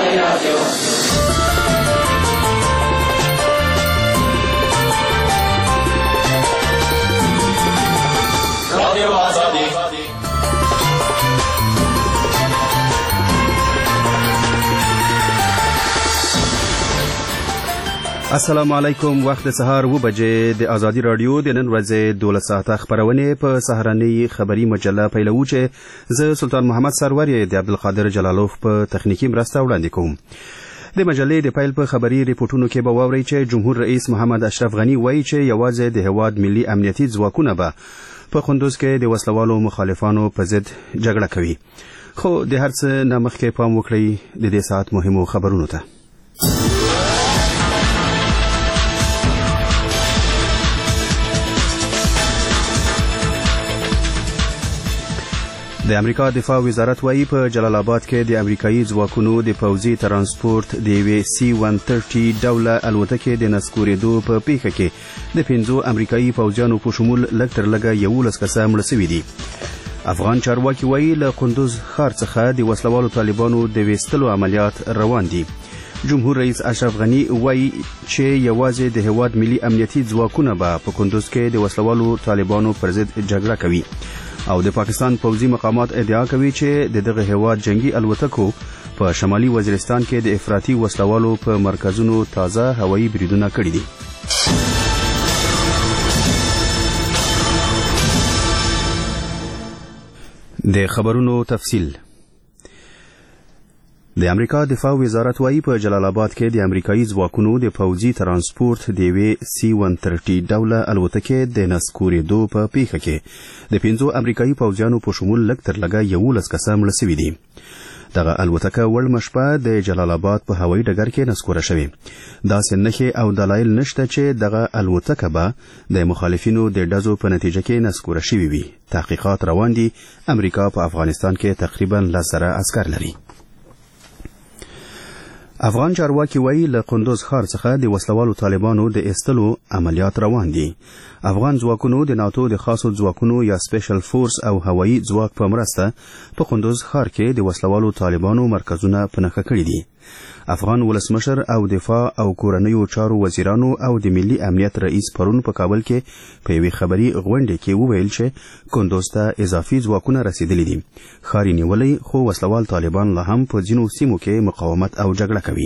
السلام علیکم. وخت سهار 9 بجې د ازادي رادیو د نن ورځې 12 ساعته خبرونه په سهارنۍ خبری مجله پیلوو چې زه سلطان محمد سرور د عبدالقادر جلالوف په تخنیکی مرسته وړاندې کوم. د مجلې د پیل په خبري ریپورتونو کې به واورئ چې جمهور رئیس محمد اشرف غنی وایي چې یوازې د هواد ملي امنیتي ځواکونه به په قندوز کې د وسلوالو مخالفانو په ضد جګړه کوي. خو د هر څه نه مخکې پام وکړئ د دې ساعت مهمو خبرونو ته. د امریکا دفاع وزارت وايي په جلال آباد کې د امریکایي ځواکونو د پوځي ترانسپورت د C-130 ډوله الوتکې د نسکورېدو په پیښه کې د 5 امریکایي پوځیانو په شمول لږ تر لږه 11 کسه مړه شوي دي. افغان چارواکي وايي له قندوز ښار څخه د وسلوالو طالبانو د ویستلو عملیات روان دي. جمهور رئیس اشرف غنی وايي چې یوازې د هواد ملي امنیتي ځواکونه به په قندوز کې د وسلوالو طالبانو پر ضد جګړه کوي. او د پاکستان پوځي مقامات ادعا کوي چې دغه هواد جنگي الوتکو په شمالي وزیرستان کې د افراطي وسلوالو په مرکزونو تازه هوایي بریدونه کړي دي. د خبرونو تفصیل. د امریکا دفاع وزارت وايي په جلال آباد کې د امریکایي ځواکونو د پوځي ترانسپورت د C-130 ډوله الوتکې د نسکورېدو په پیښه کې د 5 امریکایي پوځیانو په شمول لږ تر لږه 11 کسه مړه شوي دي. دغه الوتکه وړمه شپه د جلال آباد په هوایي ډګر کې نسکوره شوې. داسې نښې او دلایل نشته چې دغه الوتکه به د مخالفینو د ډزو په نتیجه کې نسکوره شوې وي. تحقیقات روان دي. امریکا په افغانستان کې تقریبا 10,000 عسکر لري. افغان چارواکي وايي له قندوز ښار څخه د وسلوالو طالبانو د ایستلو عملیات روان دي. افغان ځواکونو د ناتو د خاصو ځواکونو یا سپیشل فورس او هوایي ځواک په مرسته په قندوز ښار کې د وسلوالو طالبانو مرکزونه په نښه کړي دي. افغان ولسمشر او دفاع او کورنیو چارو وزیرانو او د ملي امنیت رئیس پرون په کابل کې په یوې خبري غونډه کې وویل چې قندوز ته اضافي ځواکونه رسیدلي دي. ښار نیولې خو وسلوال طالبان لا هم په ځینو سیمو کې مقاومت او جګړه کوي.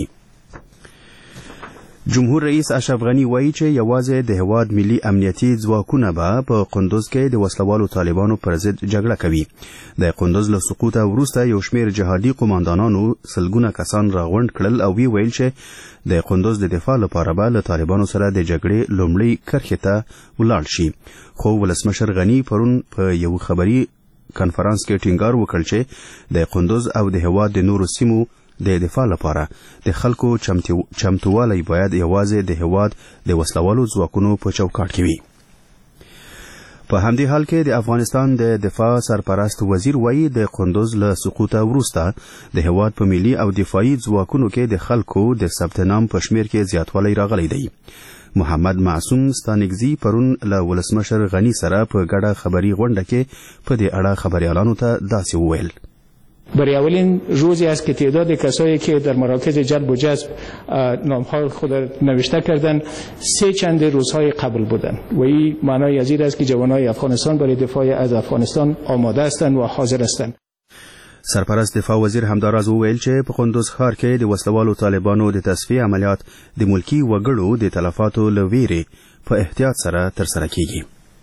جمهور رئیس اشرف غنی وایي چې یوازې د هواد ملي امنیتي ځواکونه به په قندوز کې د وسلوالو طالبانو پر ضد جګړه کوي. د قندوز له سقوطه وروسته یو شمېر جهادي قوماندانانو سلګونه کسان راغونډ کړل او ویل چې د قندوز د دفاع لپاره به له طالبانو سره د جګړې لومړۍ کرښې ته ولاړ شي. خو ولسمشر غنی پرون په یو خبري کنفرانس کې ټینګار وکړ چې د قندوز او د هواد د نورو سیمو د دفاع لپاره د خلکو چمتووالی باید یوازې د هواد د وسلوالو ځواکونو په چوکاټ کې وي. په همدې حال کې د افغانستان د دفاع سرپرست وزیر وایي د قندوز له سقوطه وروسته د هواد په ملي او دفاعي ځواکونو کې د خلکو د ثبت نام په شمیر کې زیاتوالی راغلی دی. محمد معصوم ستانکزي پرون له ولسمشر غنی سره په ګډه خبري غونډه کې په دې اړه خبريالانو ته داسې وویل: برای اولین روزی است که تعداد کسایی که در مراکز جلب و جذب نام‌های خود نوشته کردند 3 چند روزهای قبل بودند و این معنای از این است که جوانای افغانستان برای دفاع از افغانستان آماده هستند و حاضر هستند. سرپرست دفاع وزیر همداراز وویل چې په قندوز ښار کې د وسلوالو طالبانو د تصفیې عملیات د ملکی وګړو د تلفاتو له ویرې په احتیاط سره ترسره کیږي.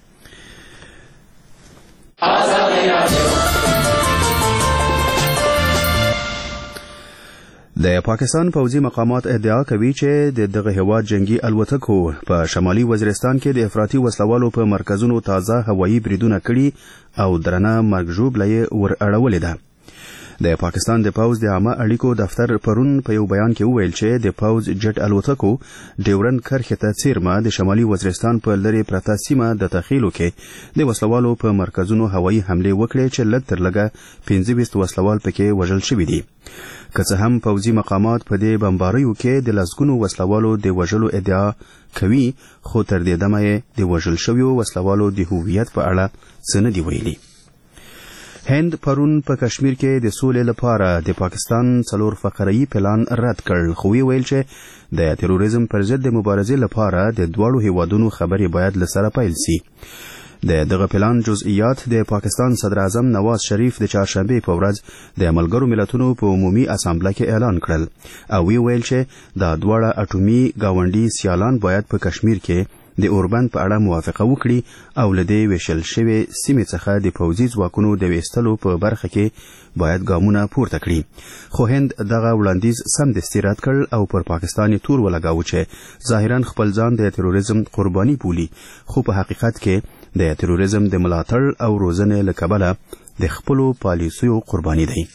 د پاکستان پوځي مقامات ادعا کوي چې دغه هواد جنگي الوتکو په شمالي وزیرستان کې د افراطي وسلوالو په مرکزونو تازه هوایي بریدونه کړي او درنه مرګ ژوبله یې ور اړولې ده. د پاکستان د پوځ د عامه اړیکو دفتر پرون په یو بیان کې وویل چې د پوځ جټ الوتکو ډیورن کرښې ته څیرمه د شمالي وزیرستان په لرې پرته سیمه د تخیلو کې د وسلوالو په مرکزونو هوایي حملې وکړې چې لږ تر لږه 25 وسلوال پکې وژل شوي دي. که څه هم پوځي مقامات په دې بمباریو کې د لسګونو وسلوالو د وژلو ادعا کوي، خو تر دې دمه د وژل شویو وسلوالو د هویت په اړه څه نه دي ویلي. هند پرون په کشمیر کې د سولې لپاره د پاکستان 4 فقره‌ای پلان رد کړ، خو ویل چې د تروریزم پر ضد د مبارزې لپاره د دوړو هیوادونو خبرې باید لسره پیل شي. د دغه پلان جزئیات د پاکستان صدر اعظم نواز شریف د چهارشنبه په ورځ د ملګرو ملتونو په عمومي اسامبله کې اعلان کړل او ویل چې دا دوړه اټومي گاونډي سیالان باید په کشمیر کې د اوربند په اړه موافقه وکړي او له دې ویشل شوی سیمې څخه د پوځي ځواکونو د ویستلو په برخه کې باید ګامونه پورته کړي. خو هند دغه وړاندیز سمدستي رد کړ او پر پاکستان تور ولګاوه چې ظاهرا خپل ځان د تروریزم قرباني بولي، خو په حقیقت کې د تروریزم د ملاتړ او روزنې له کبله د خپلو پالیسیو قرباني دی.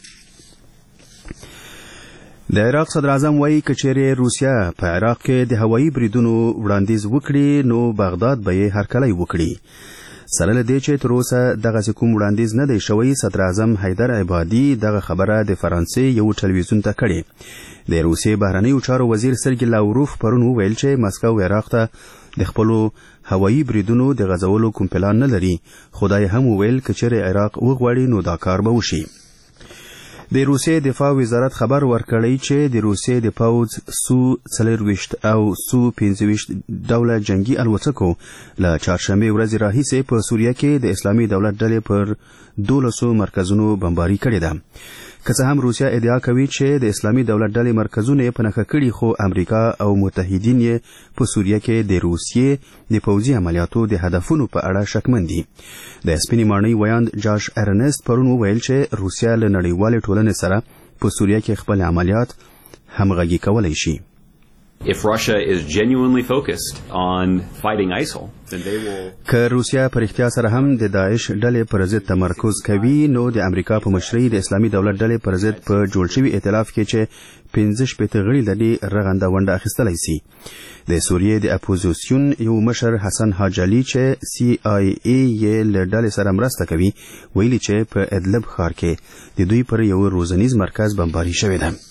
د عراق صدر اعظم وایي که چیرې روسیا په عراق کې د هوایي بریدونو وړاندیز وکړي نو بغداد به یې هرکلی وکړي. سره له دې چې تر اوسه دغسې کوم وړاندیز نه دی شوی، صدر اعظم حیدر عبادي دغه خبره د فرانسې یو ټلویزیون ته کړې. د روسیې بهرنیو چارو وزیر سرګي لاوروف پرون وویل چې مسکو عراق ته د خپلو هوایي بریدونو د غځولو کوم پلان نه لري، خو دا یې هم وویل که چیرې عراق وغواړي نو دا کار به وشي. د روسیې دفاع وزارت خبر ورکړی چې د روسیې د پوځ سو 24 او سو 25 ډوله جنگي الوتکو له چهارشنبې ورځې راهیسې په سوریه کې د اسلامي دولت ډلې پر 1200 مرکزونو بمباري کړې ده. که څه هم روسیا ادعا کوي چې د اسلامي دولت ډلې مرکزونه یې په نښه کړي، خو امریکا او متحدین یې په سوریه کې د روسیې د پوځي عملیاتو د هدفونو په اړه شکمن دي. د سپینې ماڼۍ ویاند جاش ارنست پرون وویل چې روسیا له نړیوالې ټولنې سره په سوریه کې خپل عملیات همغږي کولی شي. If Russia is genuinely focused on fighting ISIL, then they will... که روسیا پر اختیار سره هم د داعش ډلې پر ضد تمرکز کوي نو د امریکا په مشرۍ د اسلامي دولت ډلې پر ضد په جوړ شوي ائتلاف کې چې 15 غړي لري رغنده ونډه اخیستلی سي. د سوریې د اپوزیسیون یو مشر حسن حاجلی چې CIA یې له ډلې سره مرسته کوي ویلي چې په ادلب ښار کې د دوی پر یو روزنیز مرکز بمباري شوی ده.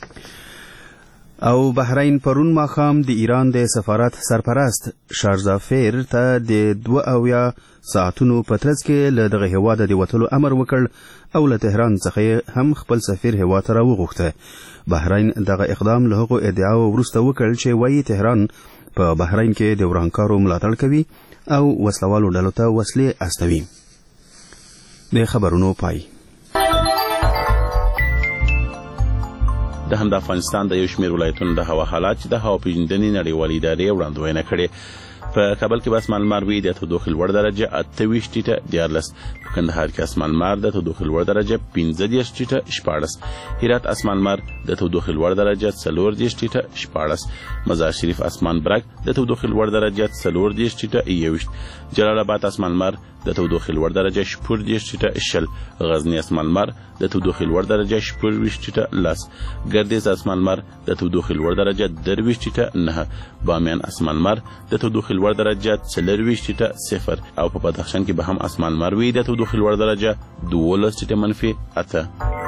او بحرین پرون ماښام د ایران د سفارت سرپرست شارزافیر ته د 72 ساعتونو په ترڅ کې له دغه هیواده د وتلو امر وکړ او له تهران څخه هم خپل سفیر هیواد ته راوغوښته. بحرین دغه اقدام له هغو ادعاو وروسته وکړ چې وایي تهران په بحرین کې د ورانکارو ملاتړ کوي او وسلوالو ډلو ته وسلې استوي. د خبرونو پای. د هم د افغانستان د یو شمېر ولایتونو د هوا حالات چې د هوا پیژندنې نړیوالې ادارې وړاندوینه کړې. په کابل کې به اسمان لمر وي، د تودوخې لوړ درجه 28 ټیټه 14. په کندهار کې اسمان لمر، د تودوخې لوړ درجه 15 ټیټه 14. هرات اسمان لمر، د تودوخې لوړ درجه 14 ټیټه 14. مزار شریف اسمان برګ، د تودوخې لوړ درجه 14 ټیټه 21. جلال آباد اسمان لمر، د تودوخې لوړ درجه 14 ټیټه 20. غزنی اسمان لمر، د تودوخې لوړ درجه 14 ټیټه 10. ګردیز اسمان لمر، د تودوخې لوړ درجه 23 ټیټه 9. بامیان اسمان لمر، د تودوخې لوړ درجه 24 ټیټه 0. او په بدخشان کې به هم اسمان لمر وي، د تودوخې لوړ درجه 12 ټیټه -8.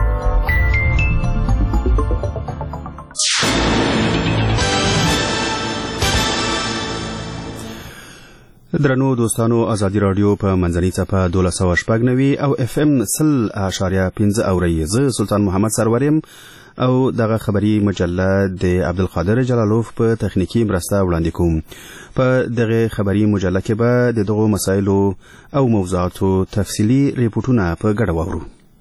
درنو دوستانو، ازادي رادیو په منځنۍ څپه 1290 او FM 100.5 اورئ. زه سلطان محمد سروریم او دغه خبری مجله د عبدالقادر جلالوف په تخنیکی مرسته وړاندې کوم. په دغه خبری مجله کې به د دغو مسایلو او موضوعاتو تفصیلی ریپورتونه په ګډه واورو.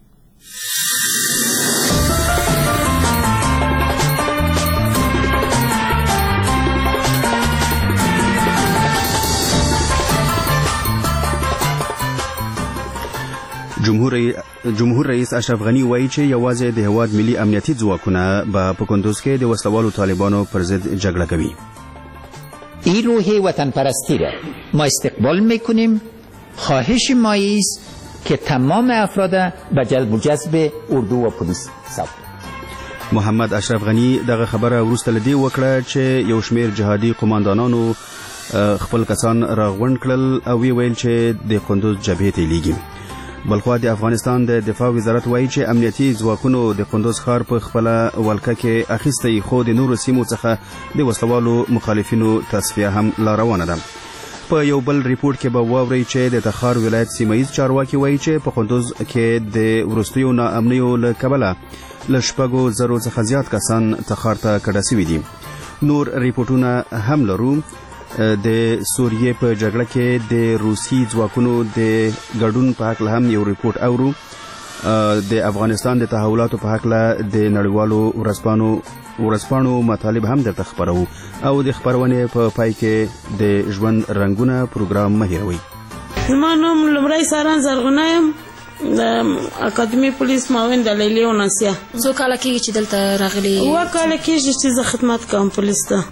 جمهور رئیس اشرف غنی وایي چې یوازې د هواد ملي امنیتي ځواکونه به په کندوز کې د وسلوالو طالبانو پر ضد جګړه کوي. این روح وطن پرستی را ما استقبال میکنیم. خواهش ما است که تمام افراد به جلب و جذب اردو و پلیس سابق. محمد اشرف غنی دغه خبره وروسته لدی وکړه چې یو شمیر جهادي قوماندانانو خپل کسان راغونډ کړل او ویل چې د کندوز جبهې ته لیږي. بلخوا د افغانستان د دفاع وزارت وایي چې امنیتي ځواکونو د کندوز ښار په خپله ولکه کې اخیستی، خو د نورو سیمو څخه د وسلوالو مخالفینو تصفیه هم لا روانه ده. په یو بل ریپورت کې به واورئ چې د تخار ولایت سیمایي چارواکي وایي چې په کندوز کې د وروستیو ناامنیو له کبله له 6,000 څخه زیات کسان تخار ته کډه سوي دي. نور ریپورتونه هم لرو. د سوریې په جګړه کې د روسي ځواکونو د ګډون په حق هم یو ریپورت اورو. د افغانستان د تحولاتو په حق د نړیوالو ورځپاڼو مطالب هم درته خبرو او د خبرونې په پای کې د ژوند رنگونه پروګرام مه هیروئ. زما نوم لومړی ساران زرغونه یم، د اکاډمي پولیس معاون د لیلی وناسیا. څو کاله کېږي چې دلته راغلي؟ 2 کاله کېږي چې زه خدمت کوم پولیس ته.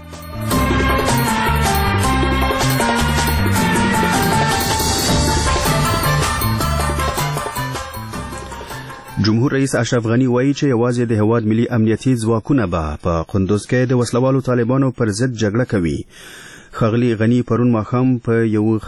جمهور رئیس اشرف غنی وایي چې یوازې د هیواد ملي امنیتي ځواکونه به په قندوز کې د وسلوالو طالبانو پر ضد جګړه کوي. ښاغلي غنی پرون ماښام په یوې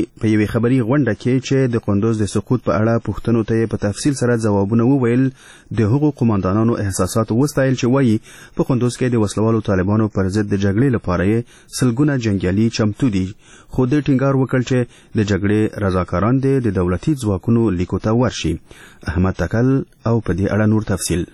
خبري غونډه کې چې د قندوز د سقوط په اړه پوښتنو ته په تفصیل سره ځوابونه وویل، د هغو قوماندانانو احساسات وستایل چې وایي په قندوز کې د وسلوالو طالبانو پر ضد د جګړې لپاره یې سلګونه جنګیالي چمتو دي، خو د ټینګار وکړ چې د جګړې رضاکاران دي د دولتي ځواکونو لیکو ته ورشي. احمد تکل او په دې اړه نور تفصیل.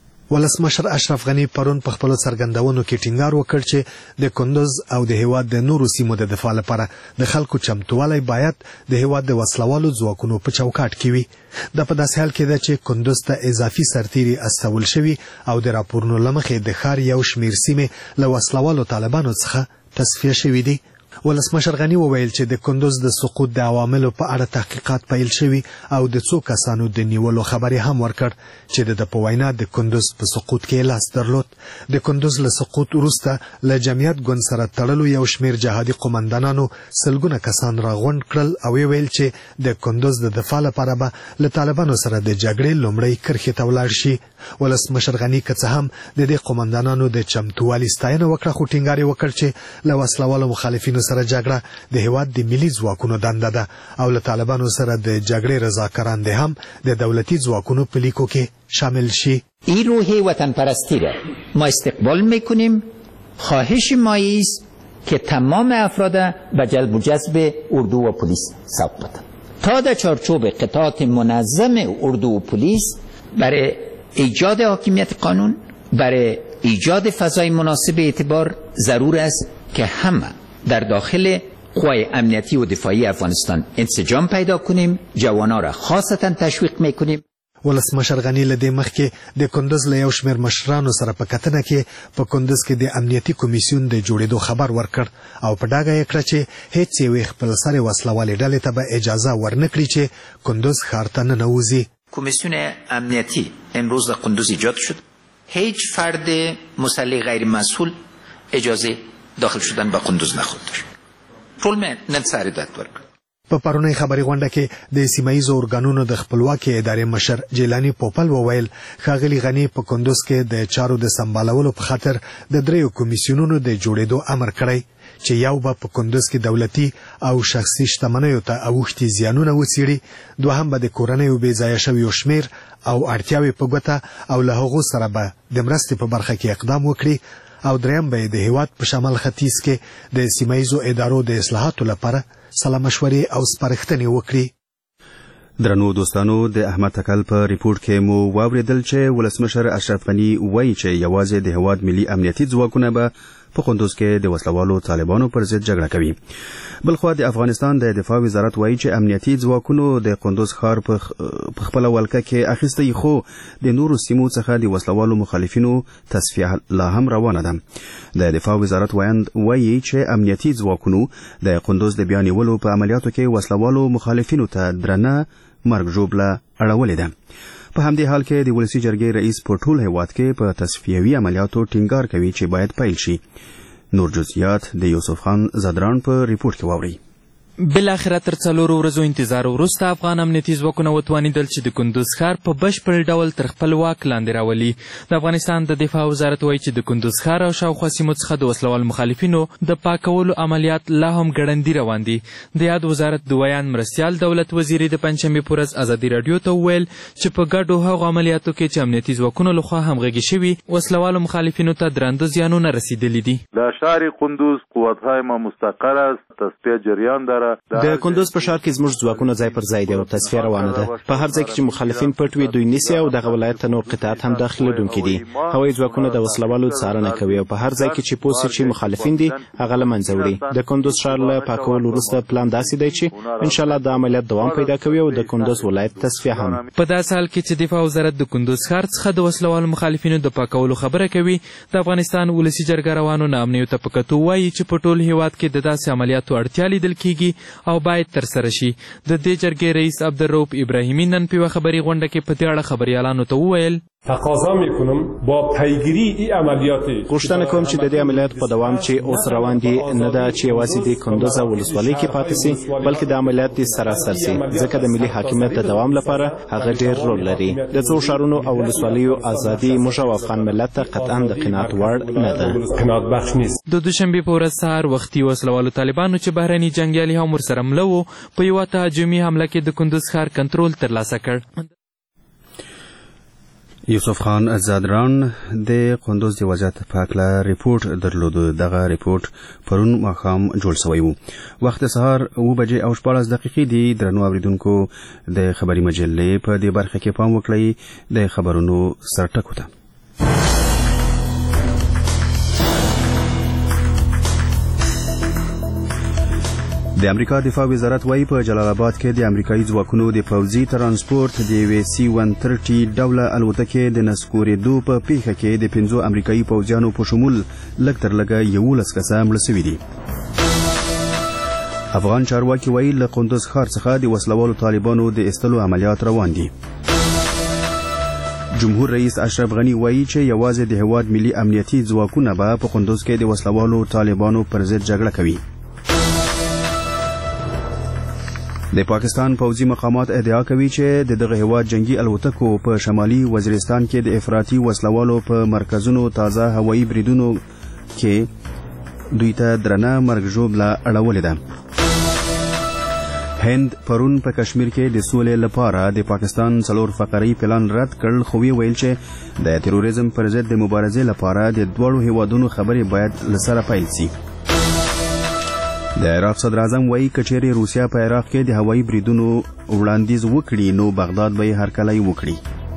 ولسمشر اشرف غنی پرون په خپل څرګندونو کې ټینګار وکړ چې د کندوز او د هیواد د نورو سیمو د دفاع لپاره د خلکو چمتووالی باید د هیواد د وسلوالو ځواکونو په چوکاټ کې وي. دا په داسې حال کې ده چې کندوز ته اضافي سرتیري استول شوي او د راپورونو له مخې د ښار یو شمېر سیمې له وسلوالو طالبانو څخه تصفیه شوي دي. ولسمشر غنی وویل چې د کندوز د سقوط د عواملو په اړه تحقیقات پیل شوي او د څو کسانو د نیولو خبرې هم ورکړ چې د په وینا د کندوز په سقوط کې لاس درلود. د کندوز له سقوط وروسته له جمعیت ګوند سره تړلو یو شمېر جهادي قومندانانو سلګونه کسان راغونډ کړل او ویل چې د کندوز د دفاع لپاره به له طالبانو سره د جګړې لومړۍ کرښې ته ولاړ شي. ولسمشر غنی که څه هم د دې قومندانانو د چمتووالي ستاینه وکړه، خو ټینګار یې وکړ چې له وسلوالو مخالفینو سره جګړه د هیواد د ملي ځواکونو دنده ده او له طالبانو سره د جګړې رضاکاران دي هم د دولتي ځواکونو په لیکو کې شامل شي. این روح وطن پرستی را ما استقبال میکنیم. خواهش ما است که تمام افراد به جلب و جذب اردو و پلیس ثبت بدن تا در چارچوب قطعات منظم اردو و پلیس برای ایجاد حاکمیت قانون، برای ایجاد فضای مناسب اعتبار ضرور است که همه در داخل قوای امنیتی و دفاعی افغانستان انسجام پیدا کنیم. جوانان را خاصتا تشویق میکنیم. ولسمشر غنی له دې مخکې د کندوز له یو شمېر مشرانو سره په کتنه کې په کندوز کې د امنیتي کمیسیون د جوړېدو خبر ورکړ او په ډاګه یې کړه چې هیڅ یوې خپلسرې وسلوالې ډلې ته به اجازه ورنکړي چې کندوز ښار ته ننوځي. کمیسیون امنیتی امروز در کندوز ایجاد شد. هیچ فرد مسلح غیر مسئول اجازه داخل شدن به کندوز نخواهد داشت. ټول مې نن سهار هدایت ورکړ. په پرونی خبري غونډه کې د سیمایي اورګانونو د خپلواکۍ ادارې مشر جیلانی پوپل وویل ښاغلي غنی په کندوز کې د چارو د سمبالولو په خاطر د 3 کمیسیونونو د جوړېدو امر کړی چې یو به په کندوز کې دولتي او شخصي شتمنیو ته اوښتي زیانونه وڅېړي، دوهم به د کورنیو بې ځایه شویو شمېر او اړتیاوې په ګوته او له هغو سره به د مرستې په برخه کې اقدام وکړي، او دریم به د هیواد په شمال ختیځ کې د سیمایي ادارو د اصلاحاتو لپاره سلا مشورې او سپارښتنې وکړي. درنو دوستانو، د احمد تکل په ریپورت کې مو واوریدل چې ولسمشر اشرف غنی وایي چې یوازې د هیواد ملي امنیتي ځواکونه به په کندوز کې د وسلوالو طالبانو پر ضد جګړه کوي. بلخوا د افغانستان د دفاع وزارت وایي چې امنیتي ځواکونو د کندوز ښار په خپل ولکه کې اخیستی، خو د نورو سیمو څخه د وسلوالو مخالفینو تصفیه لا هم روانه ده. د دفاع وزارت وایي چې امنیتي ځواکونو د کندوز د بیا نیولو په عملیاتو کې وسلوالو مخالفینو ته درنه مرګ ژوبله اړولې ده. په همدې حال کې د ولسي جرګې رئیس په ټول هیواد کې په تصفیوي عملیاتو ټینګار کوي چې باید پیل شي. نور جزئیات د یوسف خان زدران په ریپورت کې واوري. بالاخره تر 4 ورځو انتظار وروسته افغان امنیتي ځواکونه وتوانېدل چې د کندوز ښار په بشپړ ډول تر خپل واک لاندې راولي. د افغانستان د دفاع وزارت وایي چې د کندوز ښار او شاوخوا سیمو څخه د وسلوال مخالفینو د پاکولو عملیات لا هم ګړندي روان دي. د یاد وزارت دویان مرستیال دولت وزیري د پنجشنبې په ورځ ازادي راډیو ته وویل چې په ګډو هغو عملیاتو کې چې امنیتي ځواکونو لخوا همغږي شوي وسلوالو مخالفینو ته درانده زیانونه رسیدلي دي. در شهر قندوز قوت‌های ما مستقر است، تصفیه جریان دارد. د کندوز په ښار کې زموږ ځواکونه ځای پر ځای دي او تصفیه روانه ده. په هر ځای کې چې مخالفین پټ وي دوی نیسي او دغه ولایت ته نور قطعات هم داخلېدونکي دي. هوایي ځواکونه د وسلوالو څارنه کوي او په هر ځای کې چې پوه سي چې مخالفین دي هغه له منځه وړي. د کندوز ښار له پاکولو وروسته پلان داسې دی چې انشاءالله د عملیات دوام پیدا کوي او د کندوز ولایت تصفیه هم. په داسې حال کې چې دفاع وزارت د کندوز ښار څخه د وسلوالو مخالفینو د پاکولو خبره کوي، د افغانستان ولسي جرګه روانو ناامنیو ته په کتو وایي چې په ټول هیواد کې د داسې عملیاتو اړتیا لیدل کیږي او باید ترسره شي. د دې جرګې رئیس عبدالرؤف ابراهیمی نن په یوه خبري غونډه کې په دې اړه خبریالانو ته وویل تقاضا میکنم با پیگیری این عملیات غوښتنه کوم چې د دې عملیاتو په دوام چې اوس روان دي نه دا چې یوازې د کندوز او ولسوالۍ کې پاتې سي بلکې د عملیات دې سراسر سي، ځکه د ملي حاکمیت د دوام لپاره هغه ډېر رول لري. د څو ښارونو او ولسوالیو ازادي موږ او افغان ملت ته قطعا د قناعت وړ نه ده. د دوشنبې په ورځ سهار وختي وسلوالو طالبانو چې بهرني جنګیالي هم ورسره مله وو په یوه تهاجمي حمله کې د کندوز ښار کنټرول ترلاسه کړ. یوسف خان زادران د قندوز د وضعیت په هکله ریپورټ درلود. دغه ریپورټ پرون ماښام جوړ شوی و. وخت سهار 7:14 دي. درنو اوریدونکو د خبري مجلې په دې برخه کې پام وکړئ د خبرونو سرټکو ته. د امریکا دفاع وزارت وايي په جلال آباد کې د امریکایي ځواکونو د پوځي ترانسپورت د C-130 ډوله الوتکې د نسکورېدو په پیښه کې د 5 امریکایي پوځیانو په شمول لږ تر لږه 11 کسه مړه شوي دي. افغان چارواکي وايي له قندوز ښار څخه د وسلوالو طالبانو د ایستلو عملیات روان دي. جمهور رئیس اشرف غنی وايي چې یوازې د هیواد ملي امنیتي ځواکونه به په قندوز کې د وسلوالو طالبانو پر ضد جګړه کوي. د پاکستان پوځي مقامات ادعا کوي چې دغه هیواد جنگي الوتکو په شمالي وزیرستان کې د افراطي وسلوالو په مرکزونو تازه هوایي بریدونو کې دوی ته درنه مرګ ژوبله اړولې ده. هند پرون په کشمیر کې د سولې لپاره د پاکستان 4 فقري پلان رد کړ، خو ویل چې د تروریزم پر ضد د مبارزې لپاره د دوړو هیوادونو خبرې باید لسره پیل شي. د عراق صدر اعظم وایي کچېرې روسیا په عراق کې د هوایي بریدونو وړاندیز وکړي نو بغداد به یې هرکلی وکړي.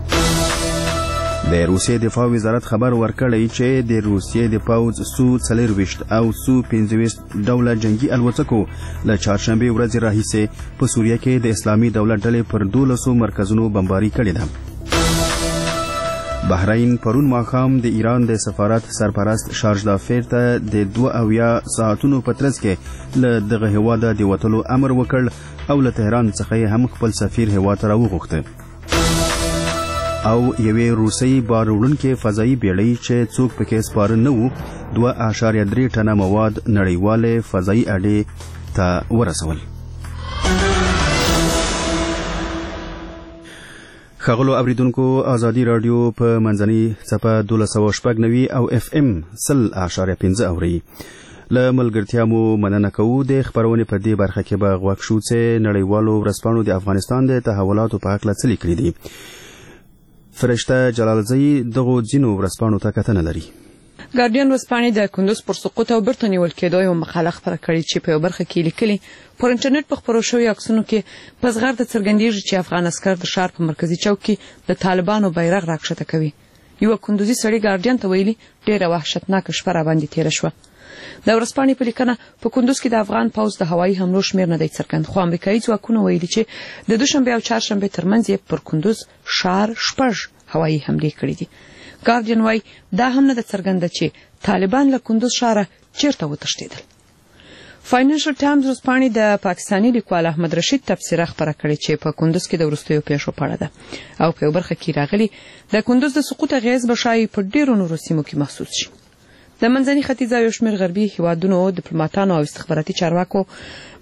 د روسیې دفاع وزارت خبر ورکړی چې د روسیې د پوځ سو-24 او سو-25 ډوله جنگي الوتکو له چهارشنبې ورځې راهیسې په سوریه کې د اسلامي دولت ډلې پر 12 مرکزونو بمباري کړې ده. بحرین پرون ماښام د ایران د سفارت سرپرست شارجدافیر ته د 72 ساعتونو په ترڅ کې له دغه هیواده د وتلو امر وکړ او له تهران څخه هم خپل سفیر هیواد ته راوغوښته. او یوې روسۍ بار وړونکې فضایي بیړۍ چې څوک پکې سپاره نه وو 2.3 ټنه مواد نړیوالې فضایي اډې ته ورسول. خغلو اوریدونکو ازادي رادیو په منځنۍ څپه 1290 او FM 100.5 اوري. له ملګرتیا مو مننه کوو. د خبرونې په دې برخه کې به غوږ شو چې نړیوالو ورځپاڼو د افغانستان د تحولاتو په هکله څه لیکلي دي. فرشته جلالزی دغو ځینو ورځپاڼو ته کتنه لري. ګارډین ورځپاڼې د کندوز پر سقوط او بیرته نیول کېدو یو مقاله خپره کړې چې په یو برخه کې لیکلي پر انټرنیټ په خپرو شویو عکسونو کې په زغرده څرګندېږي چې افغان عسکر د ښار په مرکزي چوک کې د طالبانو بیرغ راکښته کوي. یو کندوزي سړي ګارډین ته ویلي ډېره وحشتناکه شپه راباندې تېره شوه. د ورځپاڼې په لیکنه په کندوز کې د افغان پوځ د هوایي حملو شمېر نه دی څرګند، خو امریکایي ځواکونه ویلي چې د دوشنبې او چهارشنبې ترمنځ یې پر کندوز ښار 6 هوایي حملې کړې دي. ګارډین وايي دا هم نه ده څرګنده چې طالبان له کندوز ښاره چیرته وتښتېدل. فاینانشل ټایمز ورځپاڼې د پاکستاني لیکوال احمد رشید تبصره خپره کړې چې په کندوز کې د وروستیو پیښو په اړه ده او په یو برخه کې راغلي د کندوز د سقوط اغېز به ښایي په ډېرو نورو سیمو کې محسوس شي. د منځني ختیځ او یو شمېر غربي هیوادونو ډیپلوماتانو او استخباراتي چارواکو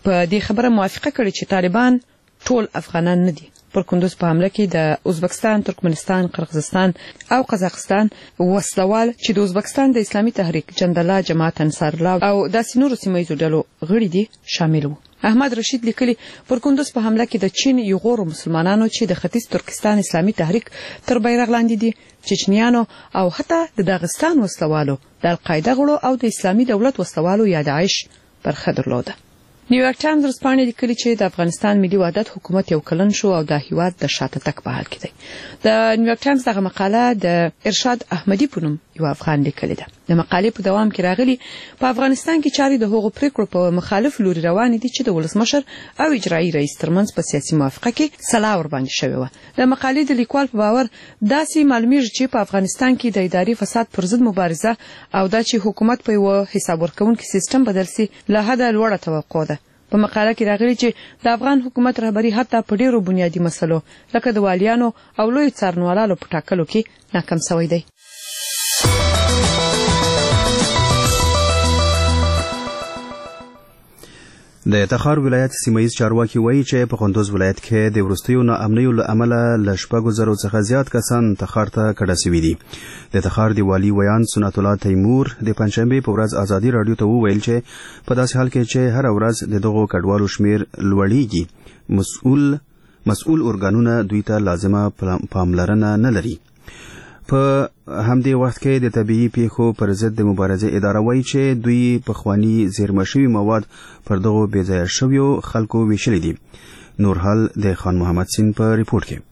په دې خبره موافقه کړې چې طالبان ټول افغانان نه دي. پر کندوز په حمله کې د ازبکستان، ترکمنستان، قرغیزستان او قزاقستان وسلوال چې د ازبکستان د اسلامي تحریک، جندله، جماعت انصار الله او داسې نورو سیمه ییزو ډلو غړي دي شامل وو. احمد رشید لیکلي پر کندوز په حمله کې د چین یغورو مسلمانانو چې د ختیځ ترکستان اسلامي تحریک تر بیرغ لاندې دي، چچنیانو او حتی د داغستان وسلوالو، د القاعده غړو او د اسلامي دولت وسلوالو یا داعش برخه درلوده. نیویارک ټایمز ورځپاڼې لیکلي چې د افغانستان ملي وحدت حکومت یو کلن شو او د هیواد د شاته تګ په حال کې دی. د نیویارک ټایمز دغه مقاله د ارشاد احمدي په نوم یو افغان لیکلې ده. د مقالې په دوام کې راغلي په افغانستان کې چارې د هغو پریکړو په مخالف لوري روانې دي چې د ولسمشر او اجرایي رئیس ترمنځ په سیاسي موافقه کې سلا ور باندې شوې وه. د مقالې د لیکوال په باور داسې معلومیږي چې په افغانستان کې د اداري فساد پر ضد مبارزه او دا چې حکومت په یو حساب ورکونکي سیستم بدل سي له حده لوړه توقع ده. په مقاله کې راغلي چې د افغان حکومت رهبری حتی په ډیرو بنیادی مسلو لکه د والیانو او لوی څارنوالانو په ټاکلو کې ناکام شوی دی. د تخار ولایت سیمایي چارواکي وایي چې په کندوز ولایت کې د وروستیو ناامنیو له امله له 6,000 څخه زیات کسان تخار ته کډه شوي دي. د تخار دی والی ویان سنت الله تیمور د پنځشنبه په ورځ ازادي رادیو ته وویل چې په داسې حال کې چې هر ورځ د دغو کډوالو شمیر لوړیږي، مسؤل ارګانونه دوی ته لازمه پاملرنه نه لري. په همدې وخت کې د طبيعي پیښو پر ضد د مبارزې اداره وایي چې دوی په خواني زیرمه شوي مواد پر دغو بېځایه شویو خلکو ویشلي دي. نورحال د خان محمد سین په ریپورت کې.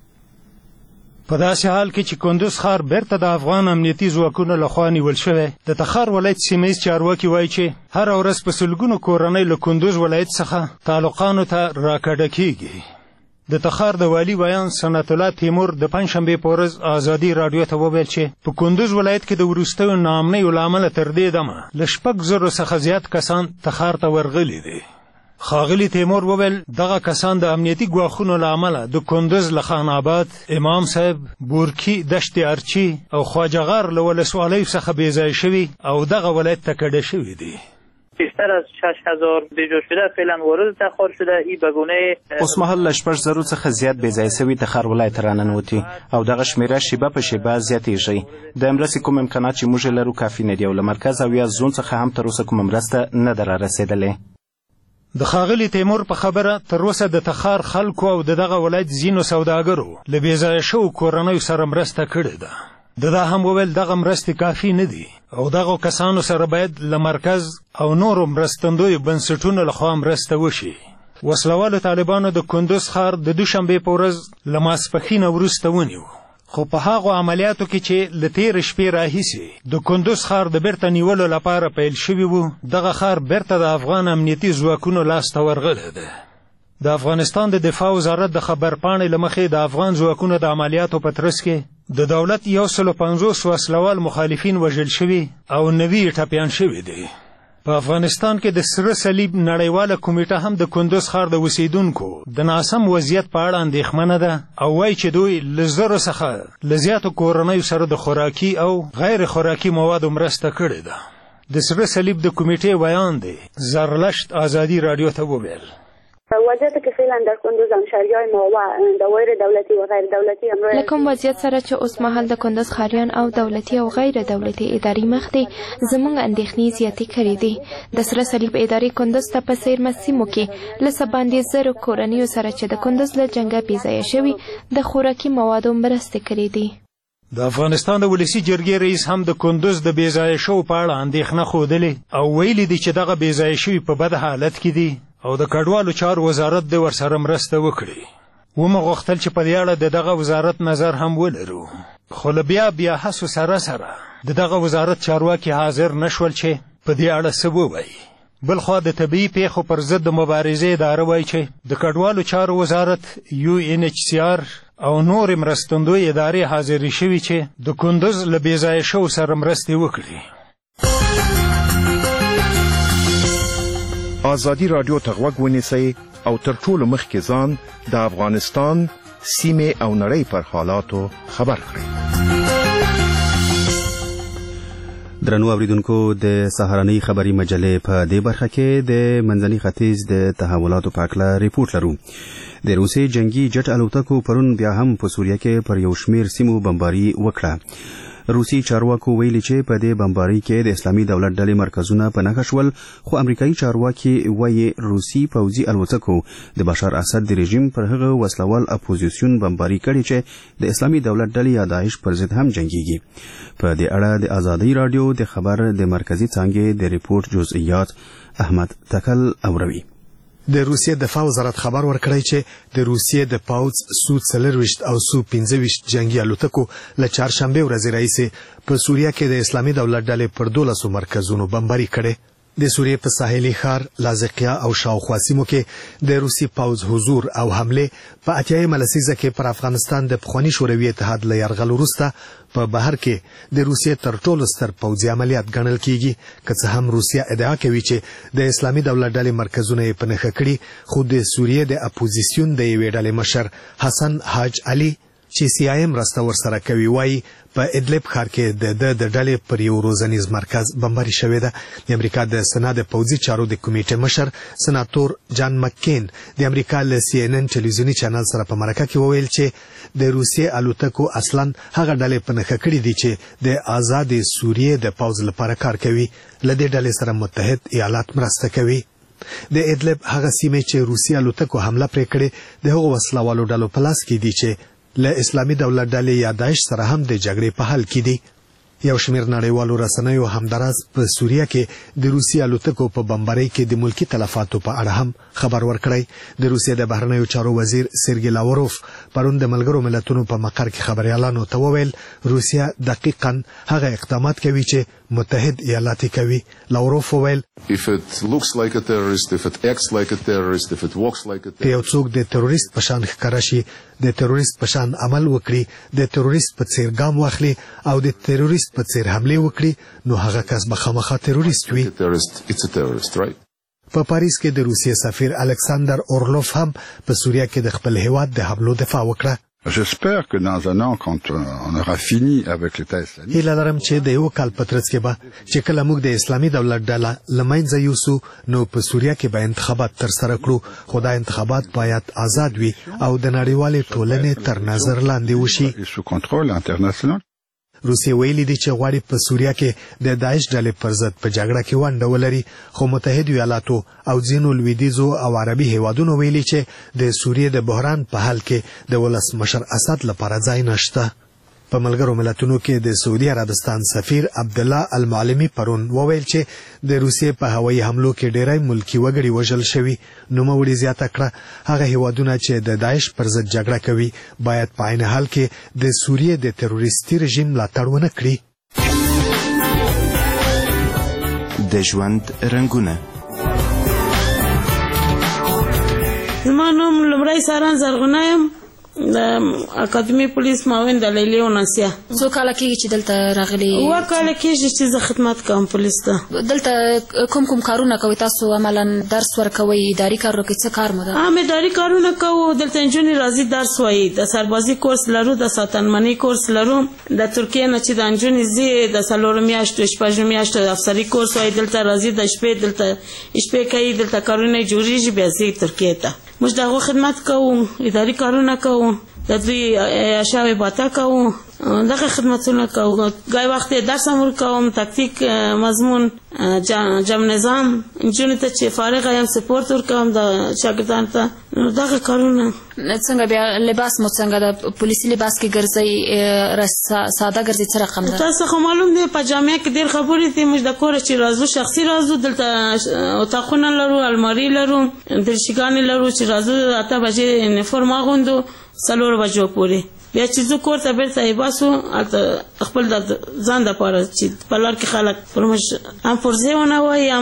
په داسې حال کې چې کندوز ښار بیرته د افغان امنیتي ځواکونو لخوا نیول شوی، د تخار ولایت سیمه ییز چارواکي وایي چې هر ورځ په سلګونو کورنۍ له کندوز ولایت څخه تعلقانو ته راکډه کیږي. د تخار د والی ویان سنت الله تیمور د پنځشنبې په ورځ ازادي رادیو ته وویل چې په کندوز ولایت کې د وروستیو ناامنیو له امله تر دې دمه له 6,000 څخه زیات کسان تخار ته ورغلي دي. ښاغلي تیمور وویل دغه کسان د امنیتي ګواښونو له امله د کندوز له خان آباد، امام صاحب، بورکي، دشت ارچي او خواجه غار له ولسوالیو څخه بېځایه شوي او دغه ولایت ته کډه شوي دي. بیشتر از 6,000 بیجا شده فعلا وارد تخار شده. ای بگونه اوس مهال له 6,000 څخه زیات بېځایه شوي تخار ولایت ته راننوتي او دغه شمیره شیبه په شیبه زیاتېږي. د مرستې کوم امکانات چې موږ لرو کافي نه دي او له مرکز او یا زون څخه هم تر اوسه کومه مرسته نه ده رارسېدلې. د ښاغلي تیمور په خبره تر اوسه د تخار خلکو او دغه ولایت ځینو سوداګرو له بېځایه شوو کورنیو سره مرسته کړې ده. دا هم وویل دغه مرستې کافي نه دي او دغه کسانو سره باید له مرکز او نورو مرستندویو بنسټونو لخوا مرسته وشي. وسلوالو طالبانو د کندوز ښار د دوشنبې په ورځ له ماسپښینه وروسته ونیو، خو په هغو عملیاتو کې چې له تېرې شپې راهیسې د کندوز ښار د بیرته نیولو لپاره پیل شوي وو، دغه ښار بیرته د افغان امنیتي ځواکونو لاسته ورغلی دی. د افغانستان د دفاع وزارت د خبرپاڼې له مخې د افغان ځواکونو د عملیاتو په ترڅ کې د دولت 150 وسلوال مخالفین وژل شوي او 90 ټپیان شوي دي. په افغانستان کې د سره صلیب نړیواله کمیټه هم د کندوز ښار د اوسیدونکو د ناسم وضعیت په اړه اندېښمنه ده او وایي چې دوی له 1,000 څخه له زیاتو کورنیو سره د خوراکي او غیر خوراکي موادو مرسته کړې ده. د سره صلیب د کمیټې ویان دی زرلشت ازادي رادیو ته وویل وضعیت که فعلا در کندوز همشهریای ما و دوایر دولتی و غیر دولتی همراه لکم وضعیت سره چې اوس مهال د کندوز ښاریان او دولتي او غیر دولتي ادارې مخ دي زموږ اندېښنې زیاتې کړې دي. د سره صلیب ادارې کندوز ته په څېرمه سیمو کې له څه باندې 1,000 کورنیو سره چې د کندوز له جنګه بېځایه شوي د خوراکي موادو مرستې کړې دي. د افغانستان د ولسي جرګې رئیس هم د کندوز د بېځایه شوو په اړه اندېښنه ښودلې او ویلي دي چې دغه بېځایه شوي په بد حالت کې دي او د کډوالو چارو وزارت د ورسره مرسته وکړي. ومو غوښتل چې په دې اړه د دغه وزارت نظر هم ولرو، خو له بیا هڅو سره د دغه وزارت چارواکي حاضر نشول چې په دې اړه څه ووایي. بلخوا د طبیعي پیښو پر ضد د مبارزې اداره وایي چې د کډوالو چارو وزارت UNHCR او نور مرستندوی ادارې حاضرې شوي چې د کندوز له بېځایه شوو سره مرستې وکړي. آزادی رادیو ته غوږ ونیسئ او تر ټولو مخکې ځان د افغانستان سیمې او نړۍ پر حالاتو خبر کړئ. درنو اوریدونکو د سهارنۍ خبري مجلې په دې برخه کې د منځني ختیځ د تحولاتو په اړه ریپورت لرو. د روسي جنگي جټ الوتکو پرون بیا هم په سوریه کې پر یو شمیر سیمو بمباري وکړه. روسي چارواکو ویلي چې په دې بمباري کې د اسلامي دولت ډلې مرکزونه په نښه شول، خو امریکایي چارواکي وایي روسي پوځي الوتکو د بشار اسد د رژیم پر هغه وسلوال اپوزیسیون بمباري کړي چې د اسلامي دولت ډلې یا داعش پر ضد هم جنگيږي. په دې اړه د آزادۍ رادیو د خبر د مرکزی څانګې د ریپورت جزئیات احمد تکل اوروي. د روسیې دفاع وزارت خبر ورکړی چې د روسیې د پاوځ سو 24 او سو 15 جنگي الوتکو له چهارشنبه ورځې راهیسې په سوریه کې د اسلامي دولت ډلې پر 12 مرکزونو بمباري کړي. د سوریې په ساحلي ښار لازقیه او شاوخوا سیمو کې د روسي پاوځ حضور او حمله په اتیايي لسیزه کې پر افغانستان د پخوانی شوروي اتحاد له یرغل وروسته په بهر کې د روسیې تر ټولو ستر پوځي عملیات ګڼل کیږي. که څه هم روسیا ادعا کوي چې د اسلامي دولت ډلې مرکزونه یې په نښه کړي، خو د سوریې د اپوزیسیون د یوې ډلې مشر حسن حاج علي چې CIA مرسته ورسره کوي وایي په ادلب ښار کې د ډلې پر یو روزنیز مرکز بمباري شوې ده. د امریکا د سنا د پوځي چارو د کمیټې مشر سناتور جان مکین د امریکا له CNN ټلویزیونی چینل سره په مرکه کې وویل چې د روسیې الوتکو اصلا هغه ډلې په نښه کړي دي چې د آزاد سوریې د پوځ لپاره کار کوي. له دې ډلې سره متحد ایالات مرسته کوي. د ادلب هغه سیمې چې روسي الوتکو حمله پرې کړې د هغو وسلوالو ډلو په لاس کې دي چې له اسلامي دولت ډلې یا داعش سره هم د جګړې په حال کې دي. یو شمیر نړیوالو رسنیو همداراز په سوریه کې د روسي الوتکو په بمبارۍ کې د ملکی تلفاتو په اړه هم خبر ورکړی. د روسیې د بهرنیو چارو وزیر سرګی لاوروف پرون د ملګرو ملتونو په مقر کې خبريالانو ته وویل روسیا دقیقاً هغه اقدامات کوي چې متحد ایالات کوي. لاوروف وویل if it looks like a terrorist, if it acts like a terrorist, if it walks like a terrorist, یو څوک د تروریست په شان ښکاره شي، د تروریست په شان عمل وکړي، د تروریست په څیر ګام واخلي او د تروریست په څیر حمله وکړي، نو هغه کس به خامخا تروریست وي. it's a terrorist, right? په پاریس کې د روسیې سفیر الکساندر اورلوف هم په سوریه کې د خپل هیواد د حملو دفاع وکړه. J'espère que dans un an, quand on aura fini avec l'État islamique, هیله لرم چې د یو کال په ترڅ کې به چې کله موږ د اسلامي دولت ډله له منځه یوسو، نو په سوریه کې به انتخابات ترسره کړو، خو دا انتخابات باید آزاد وي او د نړیوالې ټولنې تر نظر لاندې وشي. sous contrôle international. روسیې ویلي دي چې غواړي په سوریه کې د داعش ډلې پر ضد په جګړه کې ونډه ولري، خو متحد ایالاتو او ځینو لویدیځو او عربي هیوادونو ویلي چې د سوریې د بحران په حل کې د ولسمشر اسد لپاره ځای نشته. په ملګرو ملتونو کې د سعودي عربستان سفیر عبدالله المعلمي پرون وویل چې د روسیې په هوایي حملو کې ډیری ملکی وګړي وژل شوي. نوموړي زیاته کړه هغه هیوادونه چې د داعش پر ضد جګړه کوي باید په عین حال کې د سوریې د تروریستي رژیم ملاتړ ونه کړي. د ژوند رنګونه زما نوم لومړی ساران زرغونه یم، د اکاډمي پولیس معاون د لیلی اوناسیا. څو کاله کېږي چې دلته راغلي؟ 2 کاله کېږي چې زه خدمت کوم پولیس ته. دلته کوم کارونه کوي تاسو؟ عملا درس ورکوي؟ اداري کارونه کوي؟ څه کار مو ده؟ اداري کارونه کوو. دلته نجونې راځي درس وایي، د سربازي کورس لرو، د ساتنمنۍ کورس لرو. د ترکیې نه چې د نجونې ځي د 4 میاشتو 6 میاشتو د افسري کورس وایي، دلته راځي د شپې، دلته شپې کوي، دلته کارونه جوړیږي، بیا ځي ترکیې ته. موږ دغه خدمت کوو، اداري کارونه کوو، د دوی اشاوې باتا کوو، دغه خدمتونه کوو. ګای وخت درس هم ورکوم، تکتیک، مضمون، جمع نظام. نجونې ته چې فارغه یم سپورت ورکوم د شاګردانو ته. دغه کارونه. څنګه بیا لباس مو څنګه د پولیسي لباس کې ګرځئ؟ ساده ګرځئ؟ څه رقم ده؟ تاسو خو معلوم دی په جامعه کې ډېر خبرې دي. موږ د کوره چې راځو شخصي راځو، دلته اتاقونه لرو، الماري لرو، درشګانې لرو چې راځو 8 بجې یونیفورم اغوندو 4 بجو پورې. بیا چې زه کور ته بیرته یې باسو هلته خپل د ځان دپاره چې په لار کې خلک پر موږ هم پرزې ونه وایي هم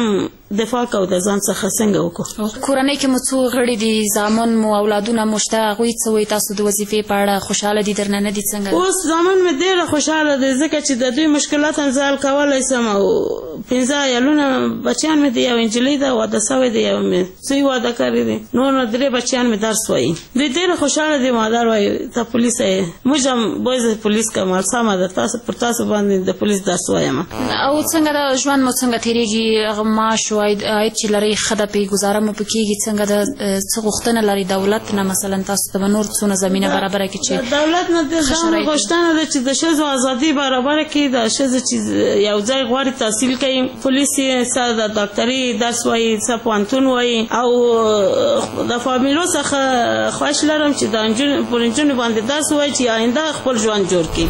دفاع کو د ځان څخه څنګه وکړو. کورنۍ کې مو څو غړي دي، زامن مو اولادونه مو شته، هغوی څه وایي تاسو د وظیفې په اړه خوشحاله دي درنه نه دي څنګه؟ اوس زامن مې ډېره خوشحاله دي ځکه چې د دوی مشکلات هم زه حل کولی شم او 15 عیالونه بچیان مې دي، یو انجلۍ ده واده سوی دی، یو مې زوی واده کړی دی، نور 3 بچیان مې درس وایي. دوی ډېره خوشحاله دي. مادر وایي ته پولیس یې، موږ هم باید پولیس کوم سمه ده، تاسو پر تاسو باندې د پولیس درس وایم. او څنګه د ژوند مو څنګه تیریږي؟ هغه معاش او عاید چې لري ښه ده، پرې ګزاره مو پکېږي؟ څنګه د څه غوښتنه لري دولت نه؟ مثلا تاسو ته به نور څونه زمینه برابره کړي چې دولت نه د غوښتنه ده چې د ښځو ازادي برابره کړي، د ښځو چې یو ځای غواړي تحصیل کوي، پولیس یې څه د ډاکټري درس وایي، څه پوهنتون وایي، او د فامیلو څخه خواهش لرم چې د نجونو باندې درس وایي چې آینده خپل ژوند جوړ کړي.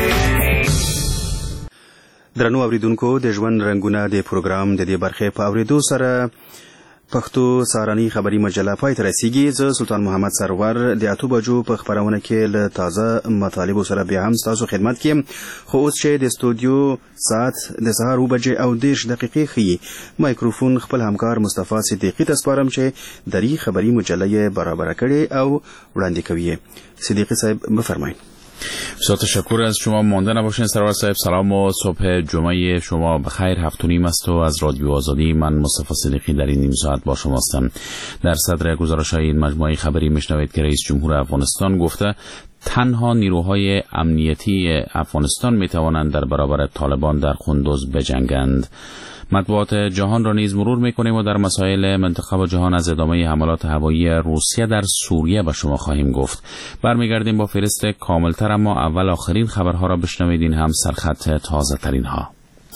درنو اوریدونکو، د ژوند رنګونه د پروګرام د دې برخې په اوریدو سره پښتو سارنی خبری مجله پای ته رسیږي. زه سلطان محمد سرور د 8 بجو په خبرونه کې له تازه مطالبو سره بیا هم تاسو خدمت کې. خو اوس چې د استودیو ساعت د سهار 2:10 ښیي، مایکروفون خپل همکار مصطفی صدیقی ته سپارم چې دری خبری مجله برابر کړي او وړاندې کوي. صدیقی صاحب بفرمایید. بسیار تشکر از شما. مانده نباشین سرور صاحب. سلام و صبح جمعه شما بخیر. 7:30 است و از رادیو آزادی من مصطفی صدیقی در این نیم ساعت با شما هستم. در صدر گزارش‌های این مجموعه خبری میشنوید که رئیس جمهور افغانستان گفته تنها نیروهای امنیتی افغانستان میتوانند در برابر طالبان در قندوز بجنگند. مطبوعات جهان را نیز مرور میکنیم و در مسائل منطقه و جهان از ادامه حملات هوایی روسیه در سوریه به شما خواهیم گفت. برمیگردیم با فهرست کاملتر، اما اول آخرین خبرها را بشنوید. این هم سرخط تازه ترین ها.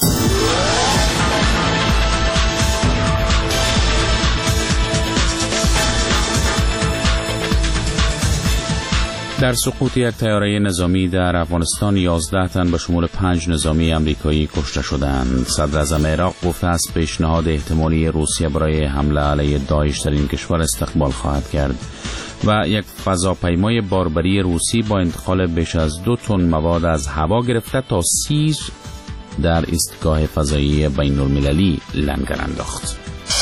در سقوط یک طیاره نظامی در افغانستان 11 تن به شمول 5 نظامی امریکایی کشته شدند. صدر اعظم عراق گفته است پیشنهاد احتمالی روسیه برای حمله علیه داعش در این کشور استقبال خواهد کرد. و یک فضاپیمای باربری روسی با انتقال بیش از 2 تن مواد از هوا گرفته تا سیر در ایستگاه فضایی بین المللی لنگر انداخت.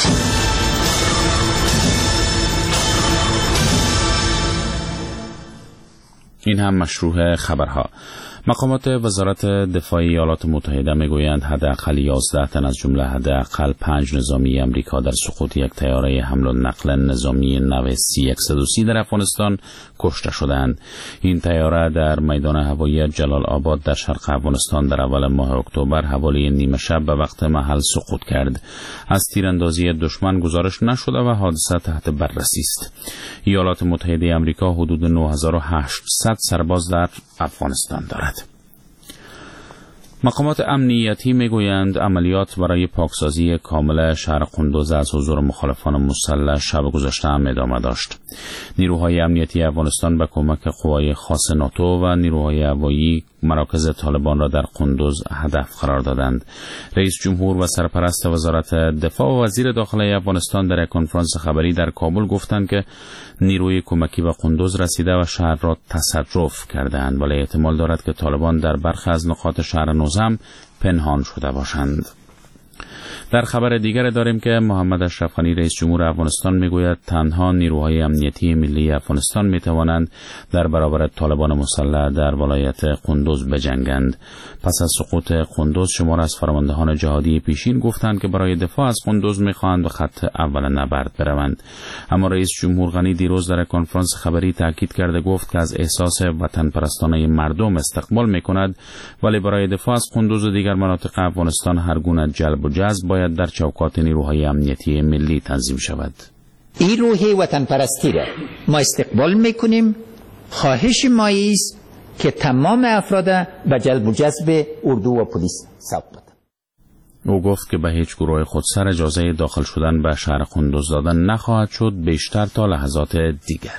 این هم مشروع خبرها. مقامات وزارت دفاع ایالات متحده میگویند حداقل 11 تن از جمله حداقل 5 نظامی امریکا در سقوط یک طیاره حمل و نقل نظامی نو C-130 در افغانستان کشته شدند. این طیاره در میدان هوایی جلال آباد در شرق افغانستان در اول ماه اکتبر حوالی نیمه شب به وقت محل سقوط کرد. از تیراندازی دشمن گزارش نشده و حادثه تحت بررسی است. ایالات متحده امریکا حدود 9800 سرباز در افغانستان دارد. مقامات امنیتی میگویند عملیات برای پاکسازی کامل شهر قندوز از حضور مخالفان مسلح شب گذشته هم ادامه داشت. نیروهای امنیتی افغانستان به کمک قوای خاص ناتو و نیروهای هوایی مراکز طالبان را در قندوز هدف قرار دادند. رئیس جمهور و سرپرست وزارت دفاع و وزیر داخلی افغانستان در یک کنفرانس خبری در کابل گفتند که نیروی کمکی به قندوز رسیده و شهر را تصرف کردند، ولی احتمال دارد که طالبان در برخی از نقاط شهر نوزم پنهان شده باشند. در خبر دیگر داریم که محمد اشرف غنی رئیس جمهور افغانستان میگوید تنها نیروهای امنیتی ملی افغانستان میتوانند در برابر طالبان مسلح در ولایت قندوز بجنگند. پس از سقوط قندوز شمار از فرماندهان جهادی پیشین گفتند که برای دفاع از قندوز میخواهند به خط اول نبرد بروند. اما رئیس جمهور غنی دیروز در کنفرانس خبری تاکید کرده گفت که از احساس وطن پرستانه مردم استقبال میکند، ولی برای دفاع از قندوز و دیگر مناطق افغانستان هر گونه جلب و جذب باید در چوکات نیروهای امنیتی ملی تنظیم شود. این روح وطن پرستی را ما استقبال میکنیم. خواهش ما است که تمام افراد به جلب و جذب اردو و پلیس ثبت بدن. او گفت که به هیچ گروه خودسر اجازه داخل شدن به شهر قندوز دادن نخواهد شد بیشتر تا لحظات دیگر.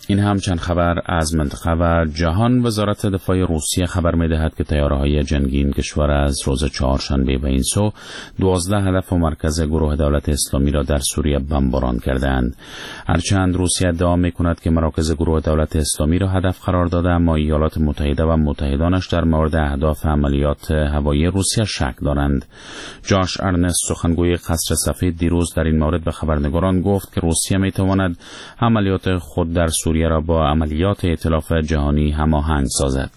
این هم چند خبر از منطقه و جهان. وزارت دفاع روسیه خبر می‌دهد که تیاره‌های جنگی این کشور از روز چهارشنبه به این سو 12 هدف و مرکز گروه دولت اسلامی را در سوریه بمباران کردند. هرچند روسیه ادعا می‌کند که مراکز گروه دولت اسلامی را هدف قرار داده، اما ایالات متحده و متحدانش در مورد اهداف عملیات هوایی روسیه شک دارند. جاش ارنست، سخنگوی قصر سفید، دیروز در این مورد به خبرنگاران گفت که روسیه می‌تواند عملیات خود در سوریه را با عملیات ائتلاف جهانی هماهنگ سازد.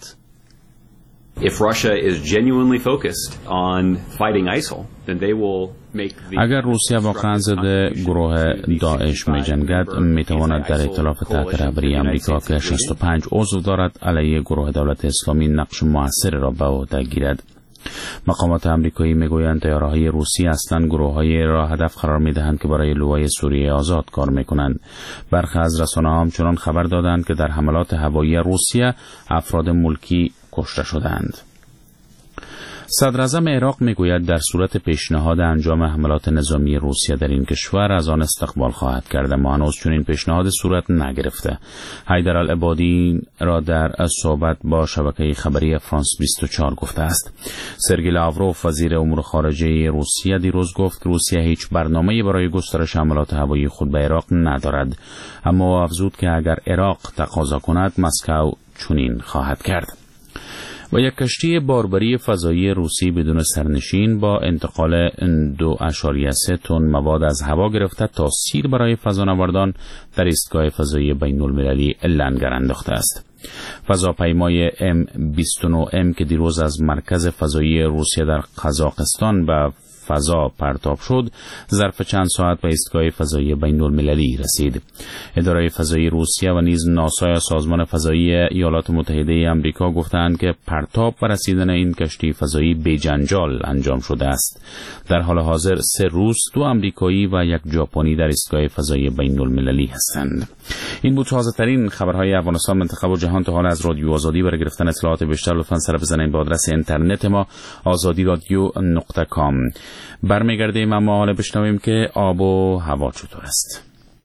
اگر روسیه واقعا ضد گروه داعش می‌جنگد، می‌تواند در ائتلاف تحت رهبری آمریکا که 65 عضو دارد علیه گروه دولت اسلامی نقش مؤثر را به عهده گیرد. مقامات آمریکایی میگویند تیاره‌های روسی اصلاً گروه‌هایی را هدف قرار می‌دهند که برای لوای سوریه آزاد کار می‌کنند. برخی از رسانه‌ها همچنان خبر دادند که در حملات هوایی روسیه افراد ملکی کشته شدند. صدراعظم عراق میگوید در صورت پیشنهاد انجام حملات نظامی روسیه در این کشور از آن استقبال خواهد کرد، اما هنوز چنین پیشنهاد صورت نگرفته. حیدرالعبادی را در صحبت با شبکه خبری فرانس 24 گفته است. سرگئی لاوروف، وزیر امور خارجه روسیه، دیروز گفت که روسیه هیچ برنامه‌ای برای گسترش حملات هوایی خود به عراق ندارد، اما افزود که اگر عراق تقاضا کند مسکو چنین خواهد کرد. و یک کشتی باربری فضایی روسی بدون سرنشین با انتقال 2.3 تن مواد از هوا گرفته تا سیر برای فضانوردان در ایستگاه فضایی بین‌المللی لنگر انداخته است. فضاپیمای M29M که دیروز از مرکز فضایی روسیه در قزاقستان به فضا پرتاب شد، ظرف چند ساعت به ایستگاه فضایی بین‌المللی رسید. اداره فضایی روسیه و نیز ناسا یا سازمان فضایی ایالات متحده آمریکا گفتند که پرتاب و رسیدن این کشتی فضایی بی‌جنجال انجام شده است. در حال حاضر 3 روس، 2 آمریکایی و 1 ژاپنی در ایستگاه فضایی بین‌المللی هستند. این بود تازه‌ترین خبرهای افغانستان، منطقه و جهان. تا حال از رادیو آزادی برای گرفتن اطلاعات بیشتر لطفاً سر بزنید به آدرس اینترنت ما azadiradio.com. برمیگردیم اما حالا بشنویم که آب و هوا چطور است.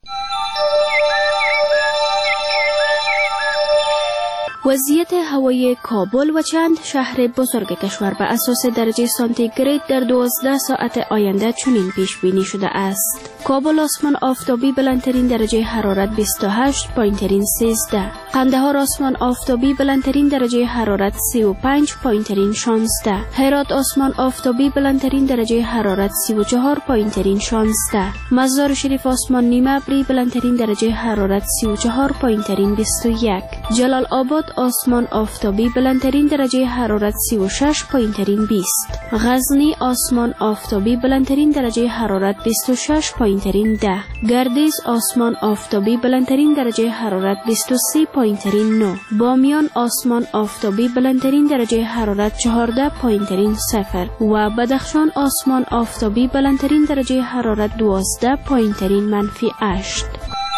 وضعیت هوایی کابل و چند شهر بزرگ کشور به اساس درجه سانتیگراد در 12 ساعت آینده چنین پیش بینی شده است. کابل آسمان آفتابی بلندترین درجه حرارت 28، پایینترین 13. قندهار آسمان آفتابی بلندترین درجه حرارت 35، پایینترین 16. هرات آسمان آفتابی بلندترین درجه حرارت 34، پایینترین 16. مزار شریف آسمان نیمه ابری بلندترین درجه حرارت 34، پایینترین 21. جلال آباد آسمان آفتابی بلندترین درجه حرارت 36، پایینترین 20. غزنی آسمان آفتابی بلندترین درجه حرارت 26، پایینترین 10. گردیز آسمان آفتابی بلندترین درجه حرارت 23، پایینترین 9. بامیان آسمان آفتابی بلندترین درجه حرارت 14، پایینترین 0. و بدخشان آسمان آفتابی بلندترین درجه حرارت 12، پایینترین -8.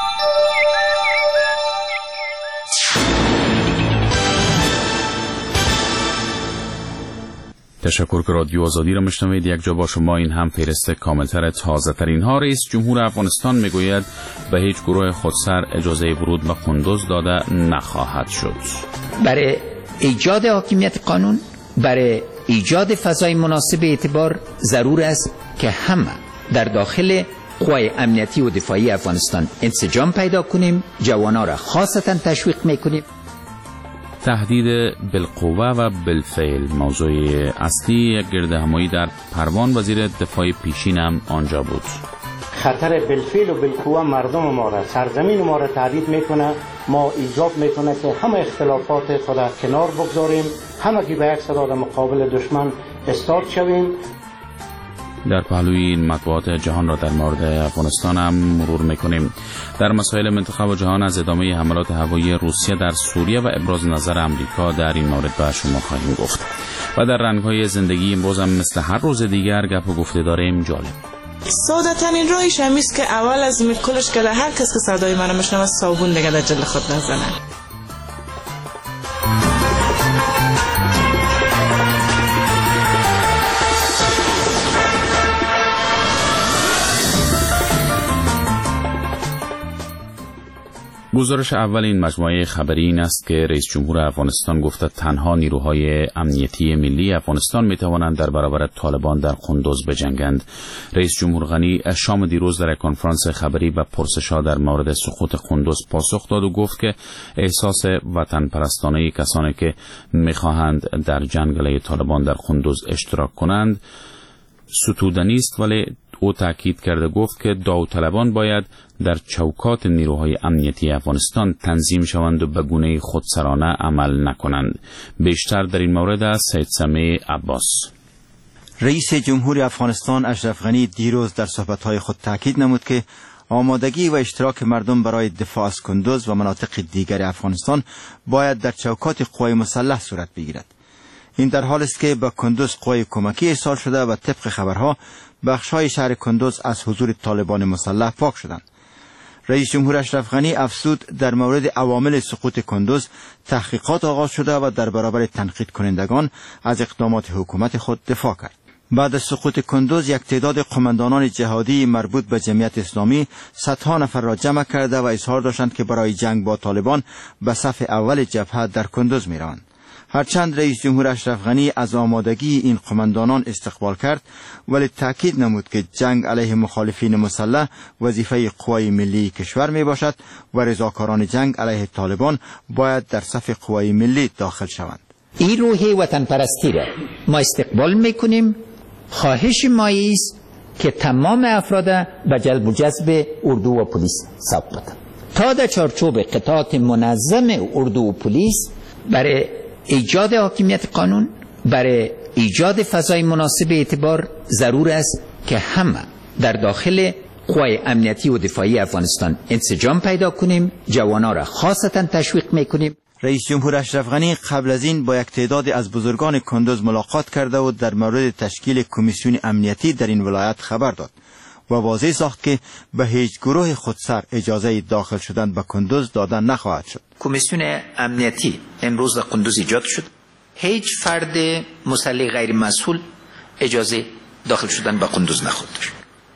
تشکر که رادیو آزادی را میشنوید. یک جا با شما این هم فهرست کاملتر تازه ترین ها. رئیس جمهور افغانستان میگوید به هیچ گروه خودسر اجازه ورود به قندوز داده نخواهد شد. برای ایجاد حاکمیت قانون، برای ایجاد فضای مناسب اعتبار ضرور است که همه در داخل قوای امنیتی و دفاعی افغانستان انسجام پیدا کنیم، جوانان را خاصتا تشویق میکنیم. تهدید بالقوه و بالفعل موضوع اصلی یک گردهمایی در پروان. وزیر دفاع پیشین هم آنجا بود. خطر بالفعل و بالقوه مردم ما را، سرزمین ما را تهدید میکنه. ما ایجاب میکنه که همه اختلافات خود کنار بگذاریم، همگی به یک صدا مقابل دشمن استاد شویم. در پهلوی این مطبوعات جهان را در مورد افغانستان هم مرور میکنیم. در مسائل منطقه و جهان از ادامه حملات هوایی روسیه در سوریه و ابراز نظر آمریکا در این مورد به شما خواهیم گفت. و در رنگ‌های زندگی امروز هم مثل هر روز دیگر گپ و گفته داریم. جالب ساده ترین راهش همیست که اول از میکلش که هر کس که صدای منو میشنوه صابون دیگه در جلد خود نزنه. گزارش اول این مجموعه خبری این است که رئیس جمهور افغانستان گفته تنها نیروهای امنیتی ملی افغانستان می توانند در برابر طالبان در قندوز بجنگند. رئیس جمهور غنی شام دیروز در کنفرانس خبری به پرسش‌ها در مورد سقوط قندوز پاسخ داد و گفت که احساس وطن پرستانه کسانی که می خواهند در جنگ علیه طالبان در قندوز اشتراک کنند ستودنی است، ولی او تاکید کرده گفت که داوطلبان باید در چوکات نیروهای امنیتی افغانستان تنظیم شوند و به گونه خودسرانه عمل نکنند. بیشتر در این مورد از سید سمیع عباس. رئیس جمهور افغانستان اشرف غنی دیروز در صحبت‌های خود تاکید نمود که آمادگی و اشتراک مردم برای دفاع از کندوز و مناطق دیگر افغانستان باید در چوکات قوای مسلح صورت بگیرد. این در حالی است که به کندوز قوای کمکی ارسال شده و طبق خبرها بخش‌های شهر کندوز از حضور طالبان مسلح پاک شدند. رئیس جمهور اشرف غنی افزود در مورد عوامل سقوط کندوز تحقیقات آغاز شده و در برابر تنقید کنندگان از اقدامات حکومت خود دفاع کرد. بعد از سقوط کندوز یک تعداد قماندانان جهادی مربوط به جمعیت اسلامی صدها نفر را جمع کرده و اظهار داشتند که برای جنگ با طالبان به صف اول جبهه در کندوز می‌روند. هرچند رئیس جمهور اشرف غنی از آمادگی این قماندانان استقبال کرد، ولی تاکید نمود که جنگ علیه مخالفین مسلح وظیفه قوای ملی کشور می باشد و رضاکاران جنگ علیه طالبان باید در صف قوای ملی داخل شوند. این روح وطن پرستی را ما استقبال میکنیم. خواهش ما است که تمام افراد به جلب و جذب اردو و پلیس ثبت کنند تا در چارچوب قطعات منظم اردو و پلیس برای ایجاد حاکمیت قانون، برای ایجاد فضای مناسب اعتبار ضرور است که همه در داخل قوای امنیتی و دفاعی افغانستان انسجام پیدا کنیم. جوانان را خاصتا تشویق میکنیم. رئیس جمهور اشرف غنی قبل از این با یک تعداد از بزرگان کندوز ملاقات کرده و در مورد تشکیل کمیسیون امنیتی در این ولایت خبر داد و واضح ساخت که به هیچ گروه خودسر اجازه داخل شدن به کندوز دادن نخواهد شد. کمیسیون امنیتی امروز در کندوز ایجاد شد. هیچ فرد مسلح غیر مسئول اجازه داخل شدن به کندوز نخواهد داشت.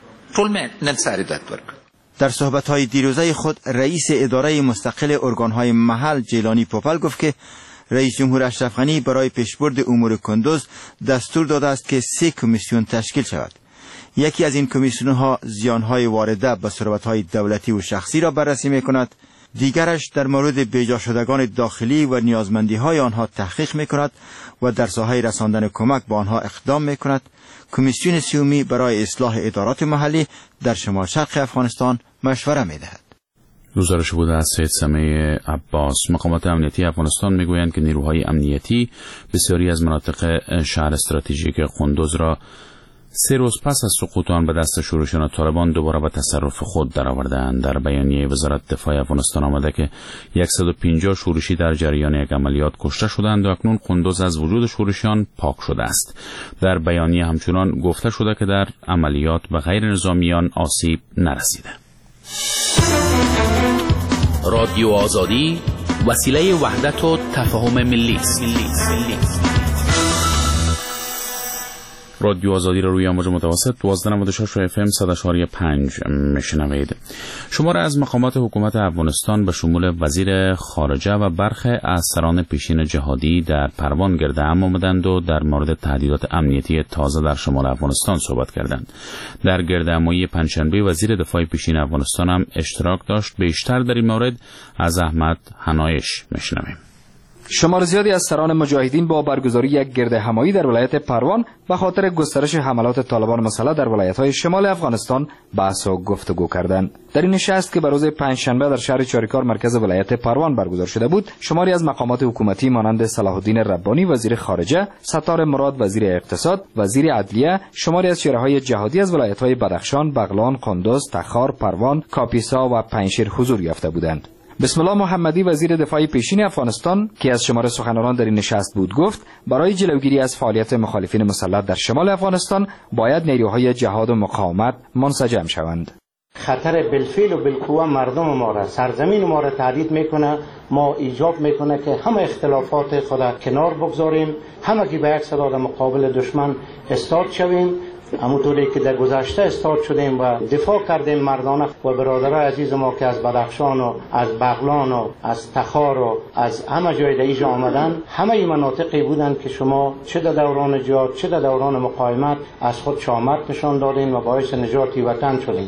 طول ننساری داد ورک. در صحبت‌های دیروزه خود رئیس اداره مستقل ارگان‌های محل جیلانی پوپل گفت که رئیس جمهور اشرف غنی برای پیشبرد امور کندوز دستور داده است که 3 کمیسیون تشکیل شود. یکی از این کمیسیون‌ها زیان‌های وارده به ثروت‌های دولتی و شخصی را بررسی می‌کند، دیگرش در مورد بیجا شدگان داخلی و نیازمندی‌های آنها تحقیق می‌کند و در ساحه رساندن کمک به آنها اقدام می‌کند. کمیسیون سومی برای اصلاح ادارات محلی در شمال شرق افغانستان مشوره می‌دهد. گزارش بوده از سید سمیع عباس. مقامات امنیتی افغانستان میگویند که نیروهای امنیتی بسیاری از مناطق شهر استراتژیک قندوز را 3 روز پس از سقوط آن به دست شورشیان طالبان دوباره به تصرف خود درآورده‌اند. در بیانیه وزارت دفاع افغانستان آمده که 150 شورشی در جریان یک عملیات کشته شدند و اکنون قندوز از وجود شورشیان پاک شده است. در بیانیه همچنان گفته شده که در عملیات به غیر نظامیان آسیب نرسیده. رادیو آزادی وسیله وحدت و تفاهم ملی است. رادیو آزادی را روی امواج متوسط 12.96 FM 100.5 میشنوید. شمار از مقامات حکومت افغانستان به شمول وزیر خارجه و برخی از سران پیشین جهادی در پروان گرده‌ام آمدند و در مورد تهدیدات امنیتی تازه در شمال افغانستان صحبت کردند. در گردهمایی پنجشنبه وزیر دفاع پیشین افغانستان هم اشتراک داشت. بیشتر در این مورد از احمد حنایش میشنویم. شمار زیادی از سران مجاهدین با برگزاری یک گردهمایی در ولایت پروان به خاطر گسترش حملات طالبان مسلح در ولایت‌های شمال افغانستان بحث و گفتگو کردند. در این نشست که به روز پنجشنبه در شهر چاریکار مرکز ولایت پروان برگزار شده بود، شماری از مقامات حکومتی مانند صلاح الدین ربانی وزیر خارجه، ستار مراد وزیر اقتصاد، وزیر عدلیه، شماری از چهره‌های جهادی از ولایت‌های بدخشان، بغلان، قندوز، تخار، پروان، کاپیسا و پنجشیر حضور یافته بودند. بسم الله محمدی وزیر دفاع پیشین افغانستان که از شمار سخنرانان در این نشست بود گفت برای جلوگیری از فعالیت مخالفین مسلح در شمال افغانستان باید نیروهای جهاد و مقاومت منسجم شوند. خطر بالفعل و بالقوه مردم ما را، سرزمین ما را تهدید میکنه. ما ایجاب میکنه که همه اختلافات خود کنار بگذاریم، همگی به یک صدا مقابل دشمن استاد شویم همونطوری که در گذشته استاد شدیم و دفاع کردیم مردانه و برادرای عزیز ما که از بدخشان و از بغلان و از تخار و از همه جای دیگه آمدن، همه این مناطقی بودند که شما چه در دوران جهاد چه در دوران مقاومت از خود شامت نشان دادین و باعث نجات وطن شدین.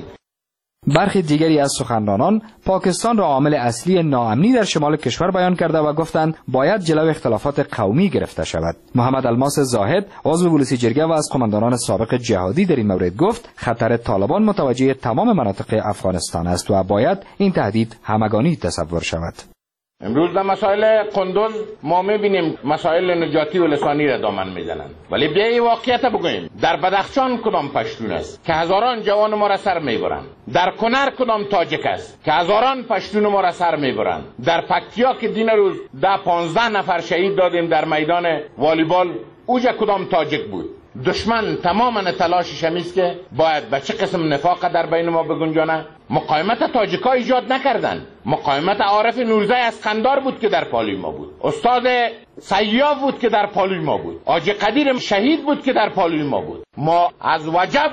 برخی دیگری از سخنرانان پاکستان را عامل اصلی ناامنی در شمال کشور بیان کرده و گفتند باید جلو اختلافات قومی گرفته شود. محمد الماس زاهد عضو پلیس جرگه و از قماندانان سابق جهادی در این مورد گفت خطر طالبان متوجه تمام مناطق افغانستان است و باید این تهدید همگانی تصور شود. امروز در مسائل قندوز ما میبینیم مسائل نجاتی و لسانی را دامن میزنند، ولی بیایی واقعیت بگوییم در بدخشان کدام پشتون است که هزاران جوان ما را سر میبرند، در کنر کدام تاجک است که هزاران پشتون ما را سر میبرند، در پکتیا که دین روز 10-15 نفر شهید دادیم در میدان والیبال اوجا کدام تاجک بود. دشمن تماما تلاشش همیست که باید به چه قسم نفاق در بین ما بگنجانه. مقاومت تاجیکا ایجاد نکردن، مقاومت عارف نورزی اسکندر بود که در پالوی ما بود، استاد سیاف بود که در پالوی ما بود، حاجی قدیر شهید بود که در پالوی ما بود. ما از وجب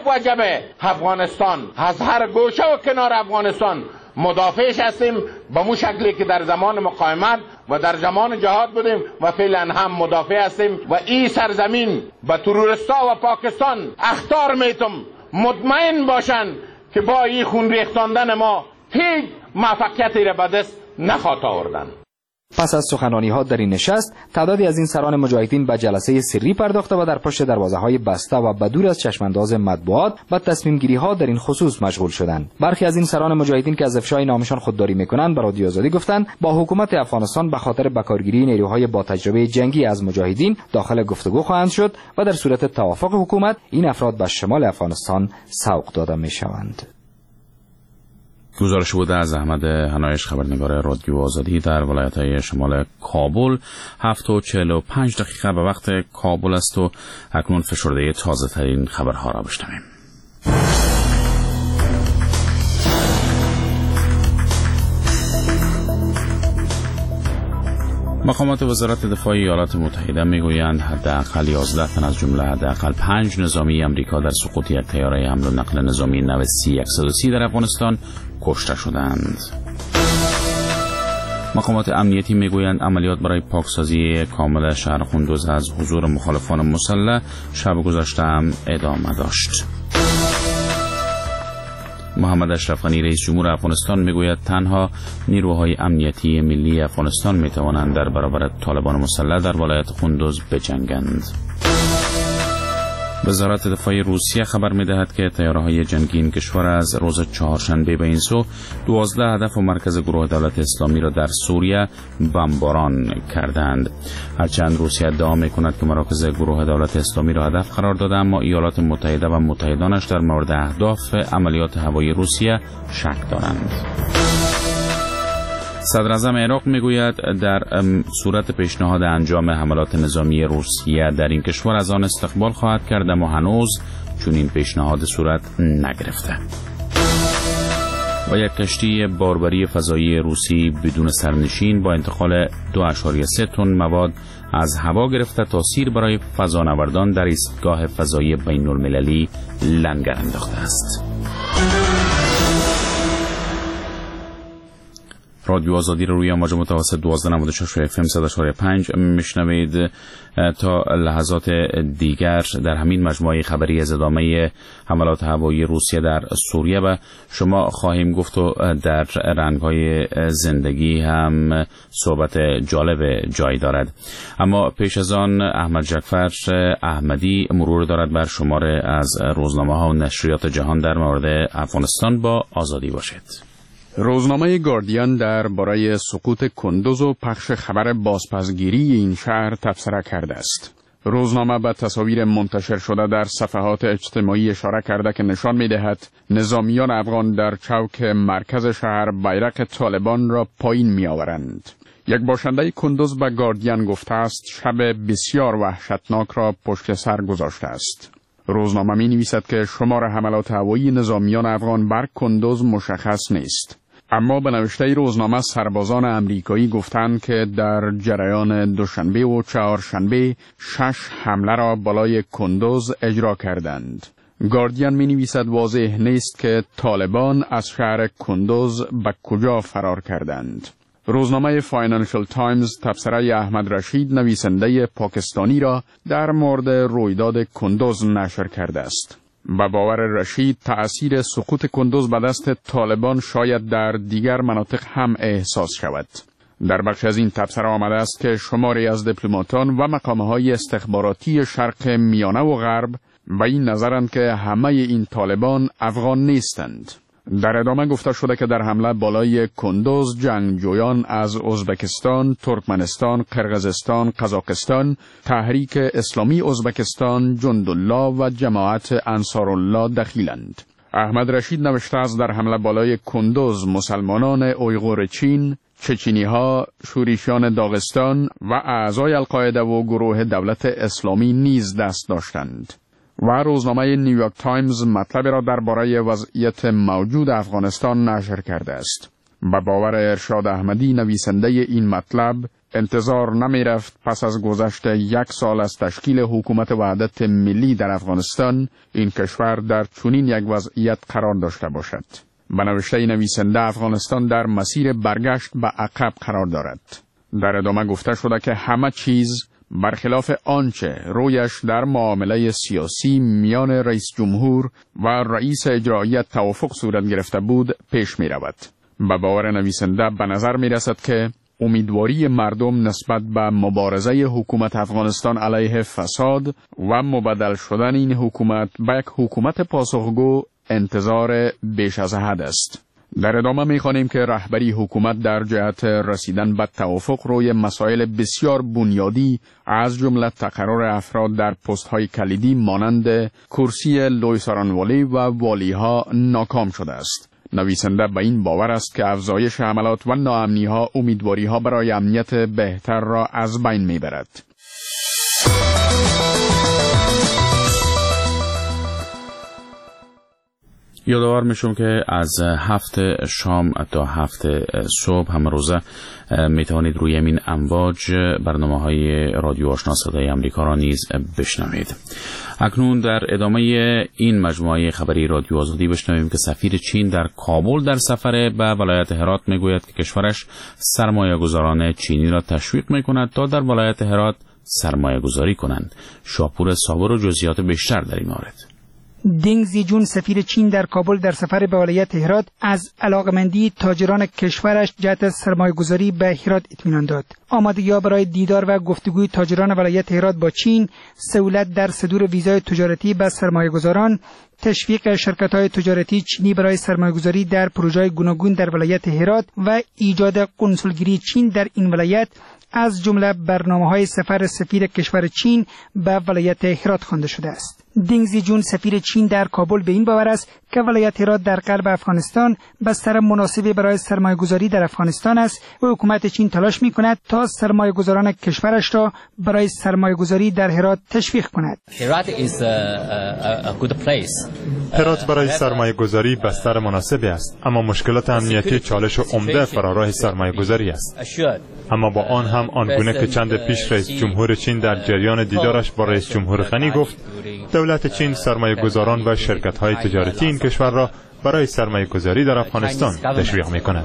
افغانستان، از هر گوشه و کنار افغانستان مدافعش هستیم به مو شکلی که در زمان مقاومت و در زمان جهاد بودیم و فعلا هم مدافع هستیم و این سرزمین به تروریستا و پاکستان اخطار میتم مطمئن باشن که با این خون ریختاندن ما هیچ موفقیتی را به دست نخواهد آوردن. پس از سخنرانی‌ها در این نشست، تعدادی از این سران مجاهدین به جلسه سری پرداخته و در پشت دروازه‌های بسته و بدور از چشمانداز مطبوعات به تصمیم‌گیری‌ها در این خصوص مشغول شدند. برخی از این سران مجاهدین که از افشای نامشان خودداری می‌کنند، به رادیو آزادی گفتند با حکومت افغانستان به خاطر بکارگیری نیروهای با تجربه جنگی از مجاهدین داخل گفتگو خواهند شد و در صورت توافق حکومت این افراد به شمال افغانستان سوق داده می‌شوند. گزارش بوده از احمد هنایش، خبرنگار رادیو آزادی در ولایت‌های شمال کابل. 7:45 به وقت کابل است و اکنون فشرده تازه ترین خبرها را بشنویم. مقامات وزارت دفاع ایالات متحده میگویند حداقل 11 تن از جمله حداقل 5 نظامی امریکا در سقوط یک طیاره حمل و نقل نظامی نو C-130 در افغانستان کشته شدند. مقامات امنیتی میگویند عملیات برای پاکسازی کامل شهر قندوز از حضور مخالفان مسلح شب گذشته هم ادامه داشت. محمد اشرف غنی رئیس جمهور افغانستان میگوید تنها نیروهای امنیتی ملی افغانستان میتوانند در برابر طالبان مسلح در ولایت قندوز بجنگند. وزارت دفاع روسیه خبر می‌دهد که طیاره‌های جنگی این کشور از روز چهارشنبه به این سو 12 هدف و مرکز گروه دولت اسلامی را در سوریه بمباران کردند. هرچند روسیه ادعا می‌کند که مراکز گروه دولت اسلامی را هدف قرار داده، اما ایالات متحده و متحدانش در مورد اهداف عملیات هوایی روسیه شک دارند. صدر اعظم عراق میگوید در صورت پیشنهاد انجام حملات نظامی روسیه در این کشور از آن استقبال خواهد کرد، اما هنوز چون این پیشنهاد صورت نگرفته. و یک کشتی باربری فضایی روسی بدون سرنشین با انتقال 2.3 تن مواد از هوا گرفته تا سیر برای فضانوردان در ایستگاه فضایی بین المللی لنگر انداخته است. رادیو آزادی رو روی امواج متوسط 12.96 FM 100.5 میشنوید. تا لحظات دیگر در همین مجموعه خبری از ادامه حملات هوایی روسیه در سوریه و شما خواهیم گفت و در رنگ‌های زندگی هم صحبت جالب جای دارد. اما پیش از آن احمد جعفر احمدی مرور دارد بر شماره از روزنامه‌ها و نشریات جهان در مورد افغانستان. با آزادی باشید. روزنامه گاردین در برای سقوط کندوز و پخش خبر بازپسگیری این شهر تبصره کرده است. روزنامه به تصاویر منتشر شده در صفحات اجتماعی اشاره کرده که نشان می‌دهد نظامیان افغان در چوک مرکز شهر بیرق طالبان را پایین می‌آورند. یک باشنده کندوز به گاردین گفته است شب بسیار وحشتناک را پشت سر گذاشته است. روزنامه می‌نویسد که شمار حملات هوایی نظامیان افغان بر کندوز مشخص نیست. اما به نوشته روزنامه سربازان امریکایی گفتند که در جریان دوشنبه و چهارشنبه 6 حمله را بالای کندوز اجرا کردند. گاردین می نویسد واضح نیست که طالبان از شهر کندوز به کجا فرار کردند. روزنامه فاینانشل تایمز تبصره احمد رشید نویسنده پاکستانی را در مورد رویداد کندوز نشر کرده است. به باور رشید تأثیر سقوط کندوز به دست طالبان شاید در دیگر مناطق هم احساس شود. در بخش از این تبصره آمده است که شماری از دیپلماتان و مقامهای استخباراتی شرق میانه و غرب به این نظرند که همه این طالبان افغان نیستند. در ادامه گفته شده که در حمله بالای کندوز جنگجویان از ازبکستان، ترکمنستان، قرقیزستان، قزاقستان، تحریک اسلامی ازبکستان، جندالله و جماعت انصارالله دخیلند. احمد رشید نوشته است در حمله بالای کندوز مسلمانان اویغور چین، چچینی‌ها، شوریشیان داغستان و اعضای القاعده و گروه دولت اسلامی نیز دست داشتند. و روزنامه نیویورک تایمز مطلب را درباره وضعیت موجود افغانستان نشر کرده است. به باور ارشاد احمدی نویسنده این مطلب انتظار نمی رفت پس از گذشت 1 سال از تشکیل حکومت وحدت ملی در افغانستان این کشور در چنین یک وضعیت قرار داشته باشد. به نوشته نویسنده افغانستان در مسیر برگشت به عقب قرار دارد. در ادامه گفته شده که همه چیز برخلاف آنچه رویش در معامله سیاسی میان رئیس جمهور و رئیس اجرایی توافق صورت گرفته بود پیش می رود. به باور نویسنده به نظر می رسد که امیدواری مردم نسبت به مبارزه حکومت افغانستان علیه فساد و مبدل شدن این حکومت به یک حکومت پاسخگو انتظار بیش از حد است. در ادامه می‌خوانیم که رهبری حکومت در جهت رسیدن به توافق روی مسائل بسیار بنیادی از جمله تقرر افراد در پست‌های کلیدی مانند کرسی لوی سارانوالی و والی‌ها ناکام شده است. نویسنده به این باور است که افزایش حملات و ناامنی‌ها امیدواری‌ها برای امنیت بهتر را از بین می‌برد. یادآور میشم که از 7 شام تا 7 صبح هم روزه می توانید روی این امواج برنامه‌های رادیو آشنا صدای آمریکا را نیز بشنوید. اکنون در ادامه این مجموعه خبری رادیو آزادی بشنویم که سفیر چین در کابل در سفر به ولایت هرات میگوید که کشورش سرمایه‌گذاران چینی را تشویق میکند تا در ولایت هرات سرمایه‌گذاری کنند. شاپور صابر و جزئیات بیشتر در این مورد. دینگ زیجون سفیر چین در کابل در سفر به ولایت هرات از علاقمندی تاجران کشورش جهت سرمایه‌گذاری به هرات اطمینان داد. آمادگی‌ها برای دیدار و گفتگوی تاجران ولایت هرات با چین، سهولت در صدور ویزای تجارتی به سرمایه‌گذاران، تشویق شرکت‌های تجارتی چینی برای سرمایه‌گذاری در پروژه‌های گوناگون در ولایت هرات و ایجاد قنسولگری چین در این ولایت از جمله برنامه‌های سفر سفیر کشور چین به ولایت هرات خوانده شده است. دینگ زیجون سفیر چین در کابل به این باور است که ولایت هرات در غرب افغانستان بستر مناسبی برای سرمایه‌گذاری در افغانستان است و حکومت چین تلاش می‌کند تا سرمایه‌گذاران کشورش را برای سرمایه‌گذاری در هرات تشویق کند. هرات برای سرمایه‌گذاری بستر مناسبی است، اما مشکلات امنیتی چالش و عمده فراراه سرمایه‌گذاری است. اما با آن هم آنگونه که چند پیش رئیس جمهور چین در جریان دیدارش با رئیس جمهور غنی گفت، دولت چین سرمایه‌گذاران و شرکت‌های تجارتی این کشور را برای سرمایه‌گذاری در افغانستان تشویق می‌کند.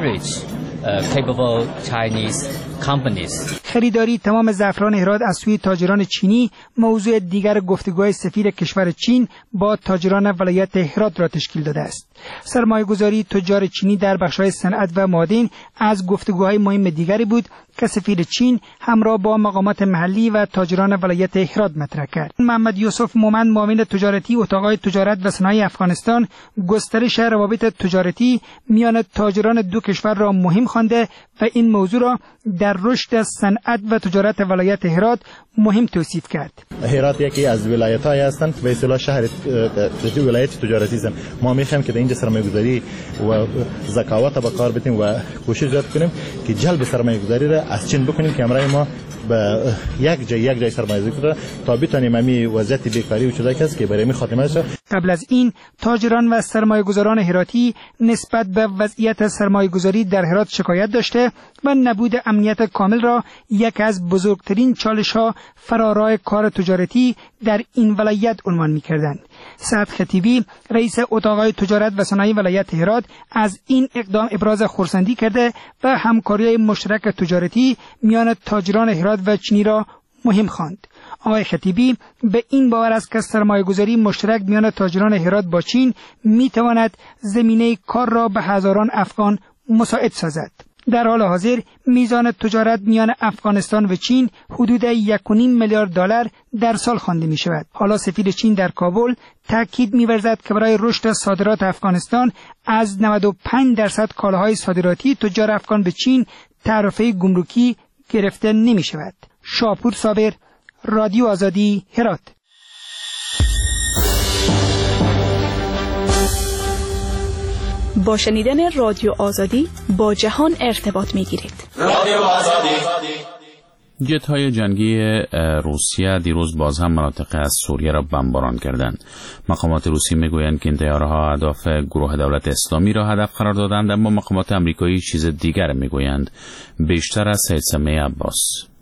خریداری تمام زعفران هرات از سوی تاجران چینی موضوع دیگر گفتگوهای سفیر کشور چین با تاجران ولایت هرات را تشکیل داده است. سرمایه‌گذاری تجار چینی در بخش‌های صنعت و معادن از گفتگوهای مهم دیگری بود که سفیر چین همراه با مقامات محلی و تاجران ولایت هرات مطرح کرد. محمد یوسف مومند معاون تجارتی اتاق‌های تجارت و صنایع افغانستان گسترش روابط تجارتی میان تاجران دو کشور را مهم خوانده و این موضوع را در رشد صنعت و تجارت ولایت هرات مهم توصیف کرد. هرات یکی از ولایت‌های هستند که به اصطلاح شهر ولایت تجارتی است. ما می‌خوایم که در اینجا سرمایه‌گذاری و ذکاوت به کار بتیم و کوشش زیاد کنیم که جلب سرمایه‌گذاری را از چین بکنیم که امروز ما به یک جای سرمایه‌گذاری کنیم تا بتونیم همین وضعیت بیکاری و چیزایی که برای می خاتمه شه. قبل از این تاجران و سرمایه‌گذاران هراتی نسبت به وضعیت سرمایه‌گذاری در هرات شکایت داشته و نبود امنیت کامل را یک از بزرگترین چالش‌ها فرارای کار تجارتی در این ولایت عنوان می‌کردند. سعد خطیبی رئیس اتاق تجارت و صنایع ولایت هرات از این اقدام ابراز خرسندی کرده و همکاری مشترک تجارتی میان تاجران هرات و چینی را مهم خواند. آقای خطیبی به این باور است که سرمایه‌گذاری مشترک میان تاجران هرات با چین میتواند زمینه کار را به هزاران افغان مساعد سازد. در حال حاضر میزان تجارت میان افغانستان و چین حدود 1.5 میلیارد دلار در سال خوانده می شود. حالا سفیر چین در کابل تاکید می‌ورزد که برای رشد صادرات افغانستان از 95% کالاهای صادراتی تجار افغان به چین تعرفه گمرکی گرفته نمی شود. شاپور صابر، رادیو آزادی، هرات. با شنیدن رادیو آزادی با جهان ارتباط می‌گیرید. رادیو آزادی. جت‌های جنگی روسیه دیروز باز هم مناطق از سوریه را بمباران کردند. مقامات روسی میگویند که این طیاره‌ها اهداف گروه دولت اسلامی را هدف قرار دادند، اما مقامات آمریکایی چیز دیگر میگویند. بیشتر از سید سمیع عباس.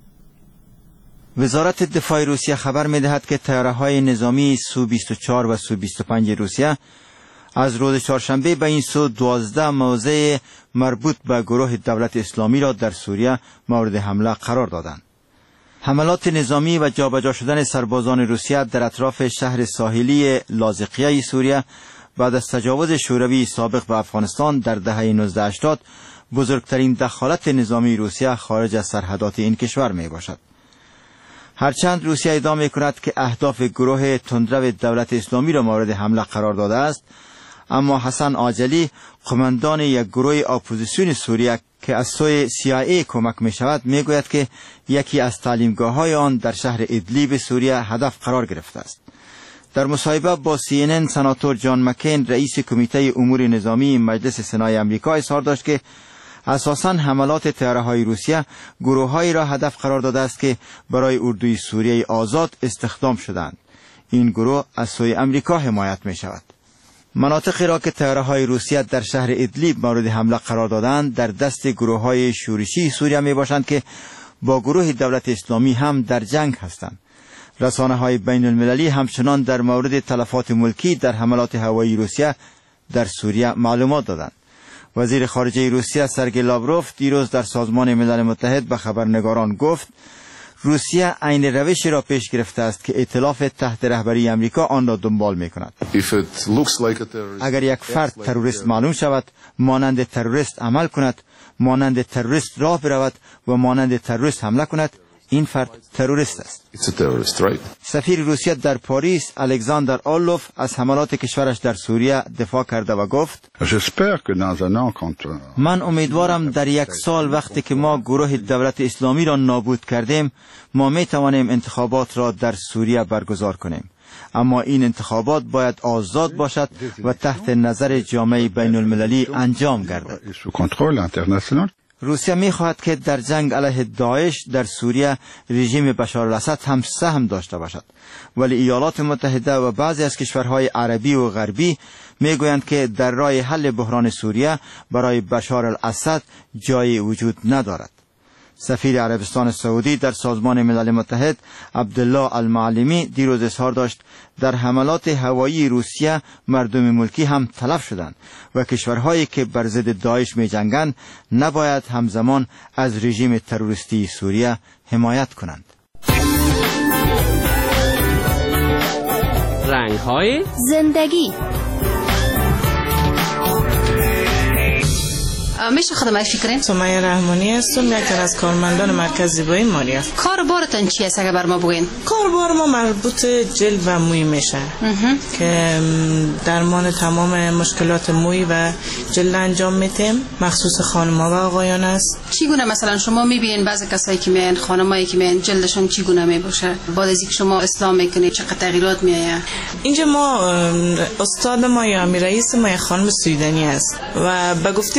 وزارت دفاع روسیه خبر می‌دهد که طیاره‌های نظامی سو 24 و سو 25 روسیه از روز چهارشنبه به این سو 12 موضع مربوط به گروه دولت اسلامی را در سوریه مورد حمله قرار دادند. حملات نظامی و جابجا شدن سربازان روسیه در اطراف شهر ساحلی لاذقیه سوریه بعد از تجاوز شوروی سابق به افغانستان در دهه 1980 بزرگترین دخالت نظامی روسیه خارج از سرحدات این کشور می باشد. هرچند روسیه ادعا می کند که اهداف گروه تندرو دولت اسلامی را مورد حمله قرار داده است، اما حسن آجلی قماندان یک گروه اپوزیسیون سوریه که از سوی CIA کمک می شود می گوید که یکی از تعلیمگاه‌های آن در شهر ادلیب سوریه هدف قرار گرفته است. در مصاحبه با CNN سناتور جان مکین رئیس کمیته امور نظامی مجلس سنای آمریکا اظهار داشت که اساساً حملات طیاره‌های روسیه گروه‌هایی را هدف قرار داده است که برای اردوی سوریه آزاد استخدام شدند. این گروه از سوی آمریکا حمایت می شود. مناطقی را که طیاره‌های روسیه در شهر ادلیب مورد حمله قرار دادند در دست گروه‌های شورشی سوریه می باشند که با گروه دولت اسلامی هم در جنگ هستند. رسانه‌های بین المللی همچنان در مورد تلفات ملکی در حملات هوایی روسیه در سوریه معلومات دادند. وزیر خارجه روسیه سرگئی لاوروف دیروز در سازمان ملل متحد به خبرنگاران گفت روسیه عین روشی را پیش گرفته است که ائتلاف تحت رهبری آمریکا آن را دنبال می‌کند. اگر یک فرد تروریست معلوم شود، مانند تروریست عمل کند، مانند تروریست راه برود و مانند تروریست حمله کند، این فرد تروریست است. سفیر روسیه در پاریس الکساندر آرلوف از حملات کشورش در سوریه دفاع کرده و گفت من امیدوارم در یک سال وقتی که ما گروه دولت اسلامی را نابود کردیم ما می توانیم انتخابات را در سوریه برگزار کنیم، اما این انتخابات باید آزاد باشد و تحت نظر جامعه بین المللی انجام گردد. روسیه می‌خواهد که در جنگ علیه داعش در سوریه رژیم بشار الاسد هم سهم داشته باشد، ولی ایالات متحده و بعضی از کشورهای عربی و غربی میگویند که در راه حل بحران سوریه برای بشار الاسد جایی وجود ندارد. سفیر عربستان سعودی در سازمان ملل متحد عبدالله المعلمی دیروز اظهار داشت در حملات هوایی روسیه مردم ملکی هم تلف شدند و کشورهایی که بر ضد داعش می جنگند نباید همزمان از رژیم تروریستی سوریه حمایت کنند. رنگ‌های زندگی. میشه خدمت فکرین؟ سمیه رحمانی هستم، یک از کارمندان مرکز زیبایی ماریا. کار بارتان چی است اگه بر ما بگین؟ کار بار ما مربوط جلد و موی میشه که درمان تمام مشکلات موی و جلد انجام میتیم، مخصوص خانم‌ها و آقایان است. چگونه مثلا شما میبینین بعضی کسایی که میان خانمایی که میان جلدشون چگونه میباشه؟ بعد از اینکه شما اصلاح میکنید چقدر تغییرات میآید؟ اینجا ما استاد ما یا امیر رئیس ما خانم سویدنی است و به گفته اونا چه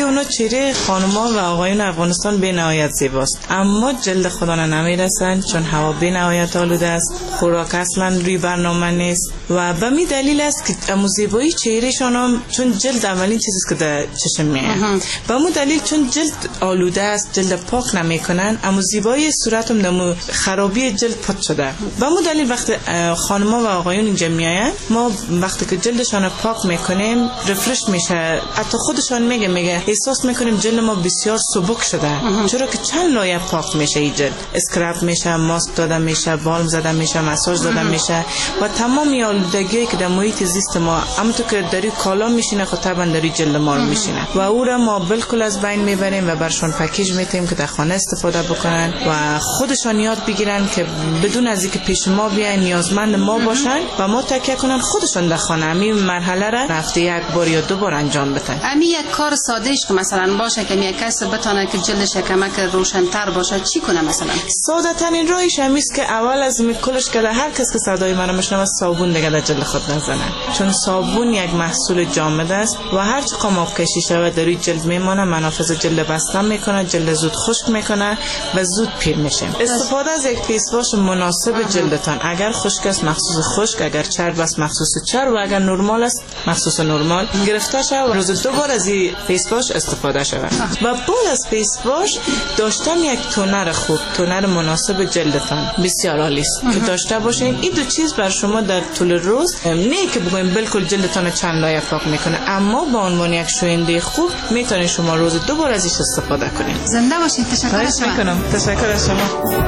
چهره خانم‌ها و آقایون افغانستان به نهایت زیباست، اما جلد خدا نمیرسن چون هوا به نهایت آلوده است، خوراک اصلا روی برنامه نیست و به می دلیل است که امو زیبایی چهرهشان هم چون جلد اولین چیزی است که در چشم میاد، به مو دلیل چون جلد آلوده است، جلد پاک نمیکنن، امو زیبایی صورت هم دمو خرابی جلد پد شده. به مو دلیل وقتی خانم‌ها و آقایون اینجا میاین، ما وقتی که جلدشان پاک میکنیم رفرش میشه، حتی خودشان میگه احساس میکنیم جلد ما بسیار سبک شده، چرا که چند لایه پاک میشه این جلد، اسکراب میشه، ماسک داده میشه، بالم زده میشه، مساج داده میشه و تمام آلودگی که در محیط زیست ما همونطور که داری کالا میشینه خود طبعا داری جلد ما رو میشینه و او را ما بالکل از بین میبریم و برشان پکیج میتیم که در خانه استفاده بکنن و خودشان یاد بگیرن که بدون از اینکه پیش ما بیاین نیازمند ما باشن و ما تکیه کنن خودشان در خانه همین مرحله را هفته یک بار یا 2 بار انجام بدن. همین یک کار ساده است که مثلا باشه که یک کس بتونه که جلدش کمک روشن‌تر باشه چی کنه؟ مثلا ساده ترین راهش همین است که اول از کلش که هر کس که صدای منو میشنوه صابون دیگه در جلد خود نزنه، چون صابون یک محصول جامد است و هر چقدر آب کشی شود در روی جلد میمونه، منافذ جلد بسته میکنه، جلد زود خشک میکنه و زود پیر میشه. استفاده از یک فیس واش مناسب جلدتان، اگر خشک است مخصوص خشک، اگر چرب است مخصوص چرب و اگر نرمال است مخصوص نرمال گرفته شود و روز 2 بار از این فیس واش استفاده شود. و بعد از فیس واش داشتن یک تونر خوب، تونر مناسب جلدتان بسیار عالی است که داشته باشین. این 2 چیز بر شما در طول روز نه که بگویم بالکل جلدتان چند لایه پاک میکنه، اما با عنوان یک شوینده خوب میتونید شما روز 2 بار ازش استفاده کنید. زنده باشید. تشکر میکنم. تشکر از شما.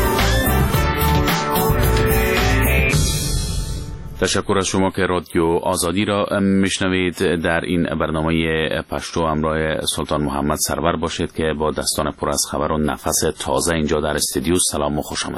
تشکر از شما که رادیو آزادی را میشنوید. در این برنامه پشتو همراه سلطان محمد سرور باشید که با دستان پر از خبر و نفس تازه اینجا در استودیو. سلام و خوش آمدید.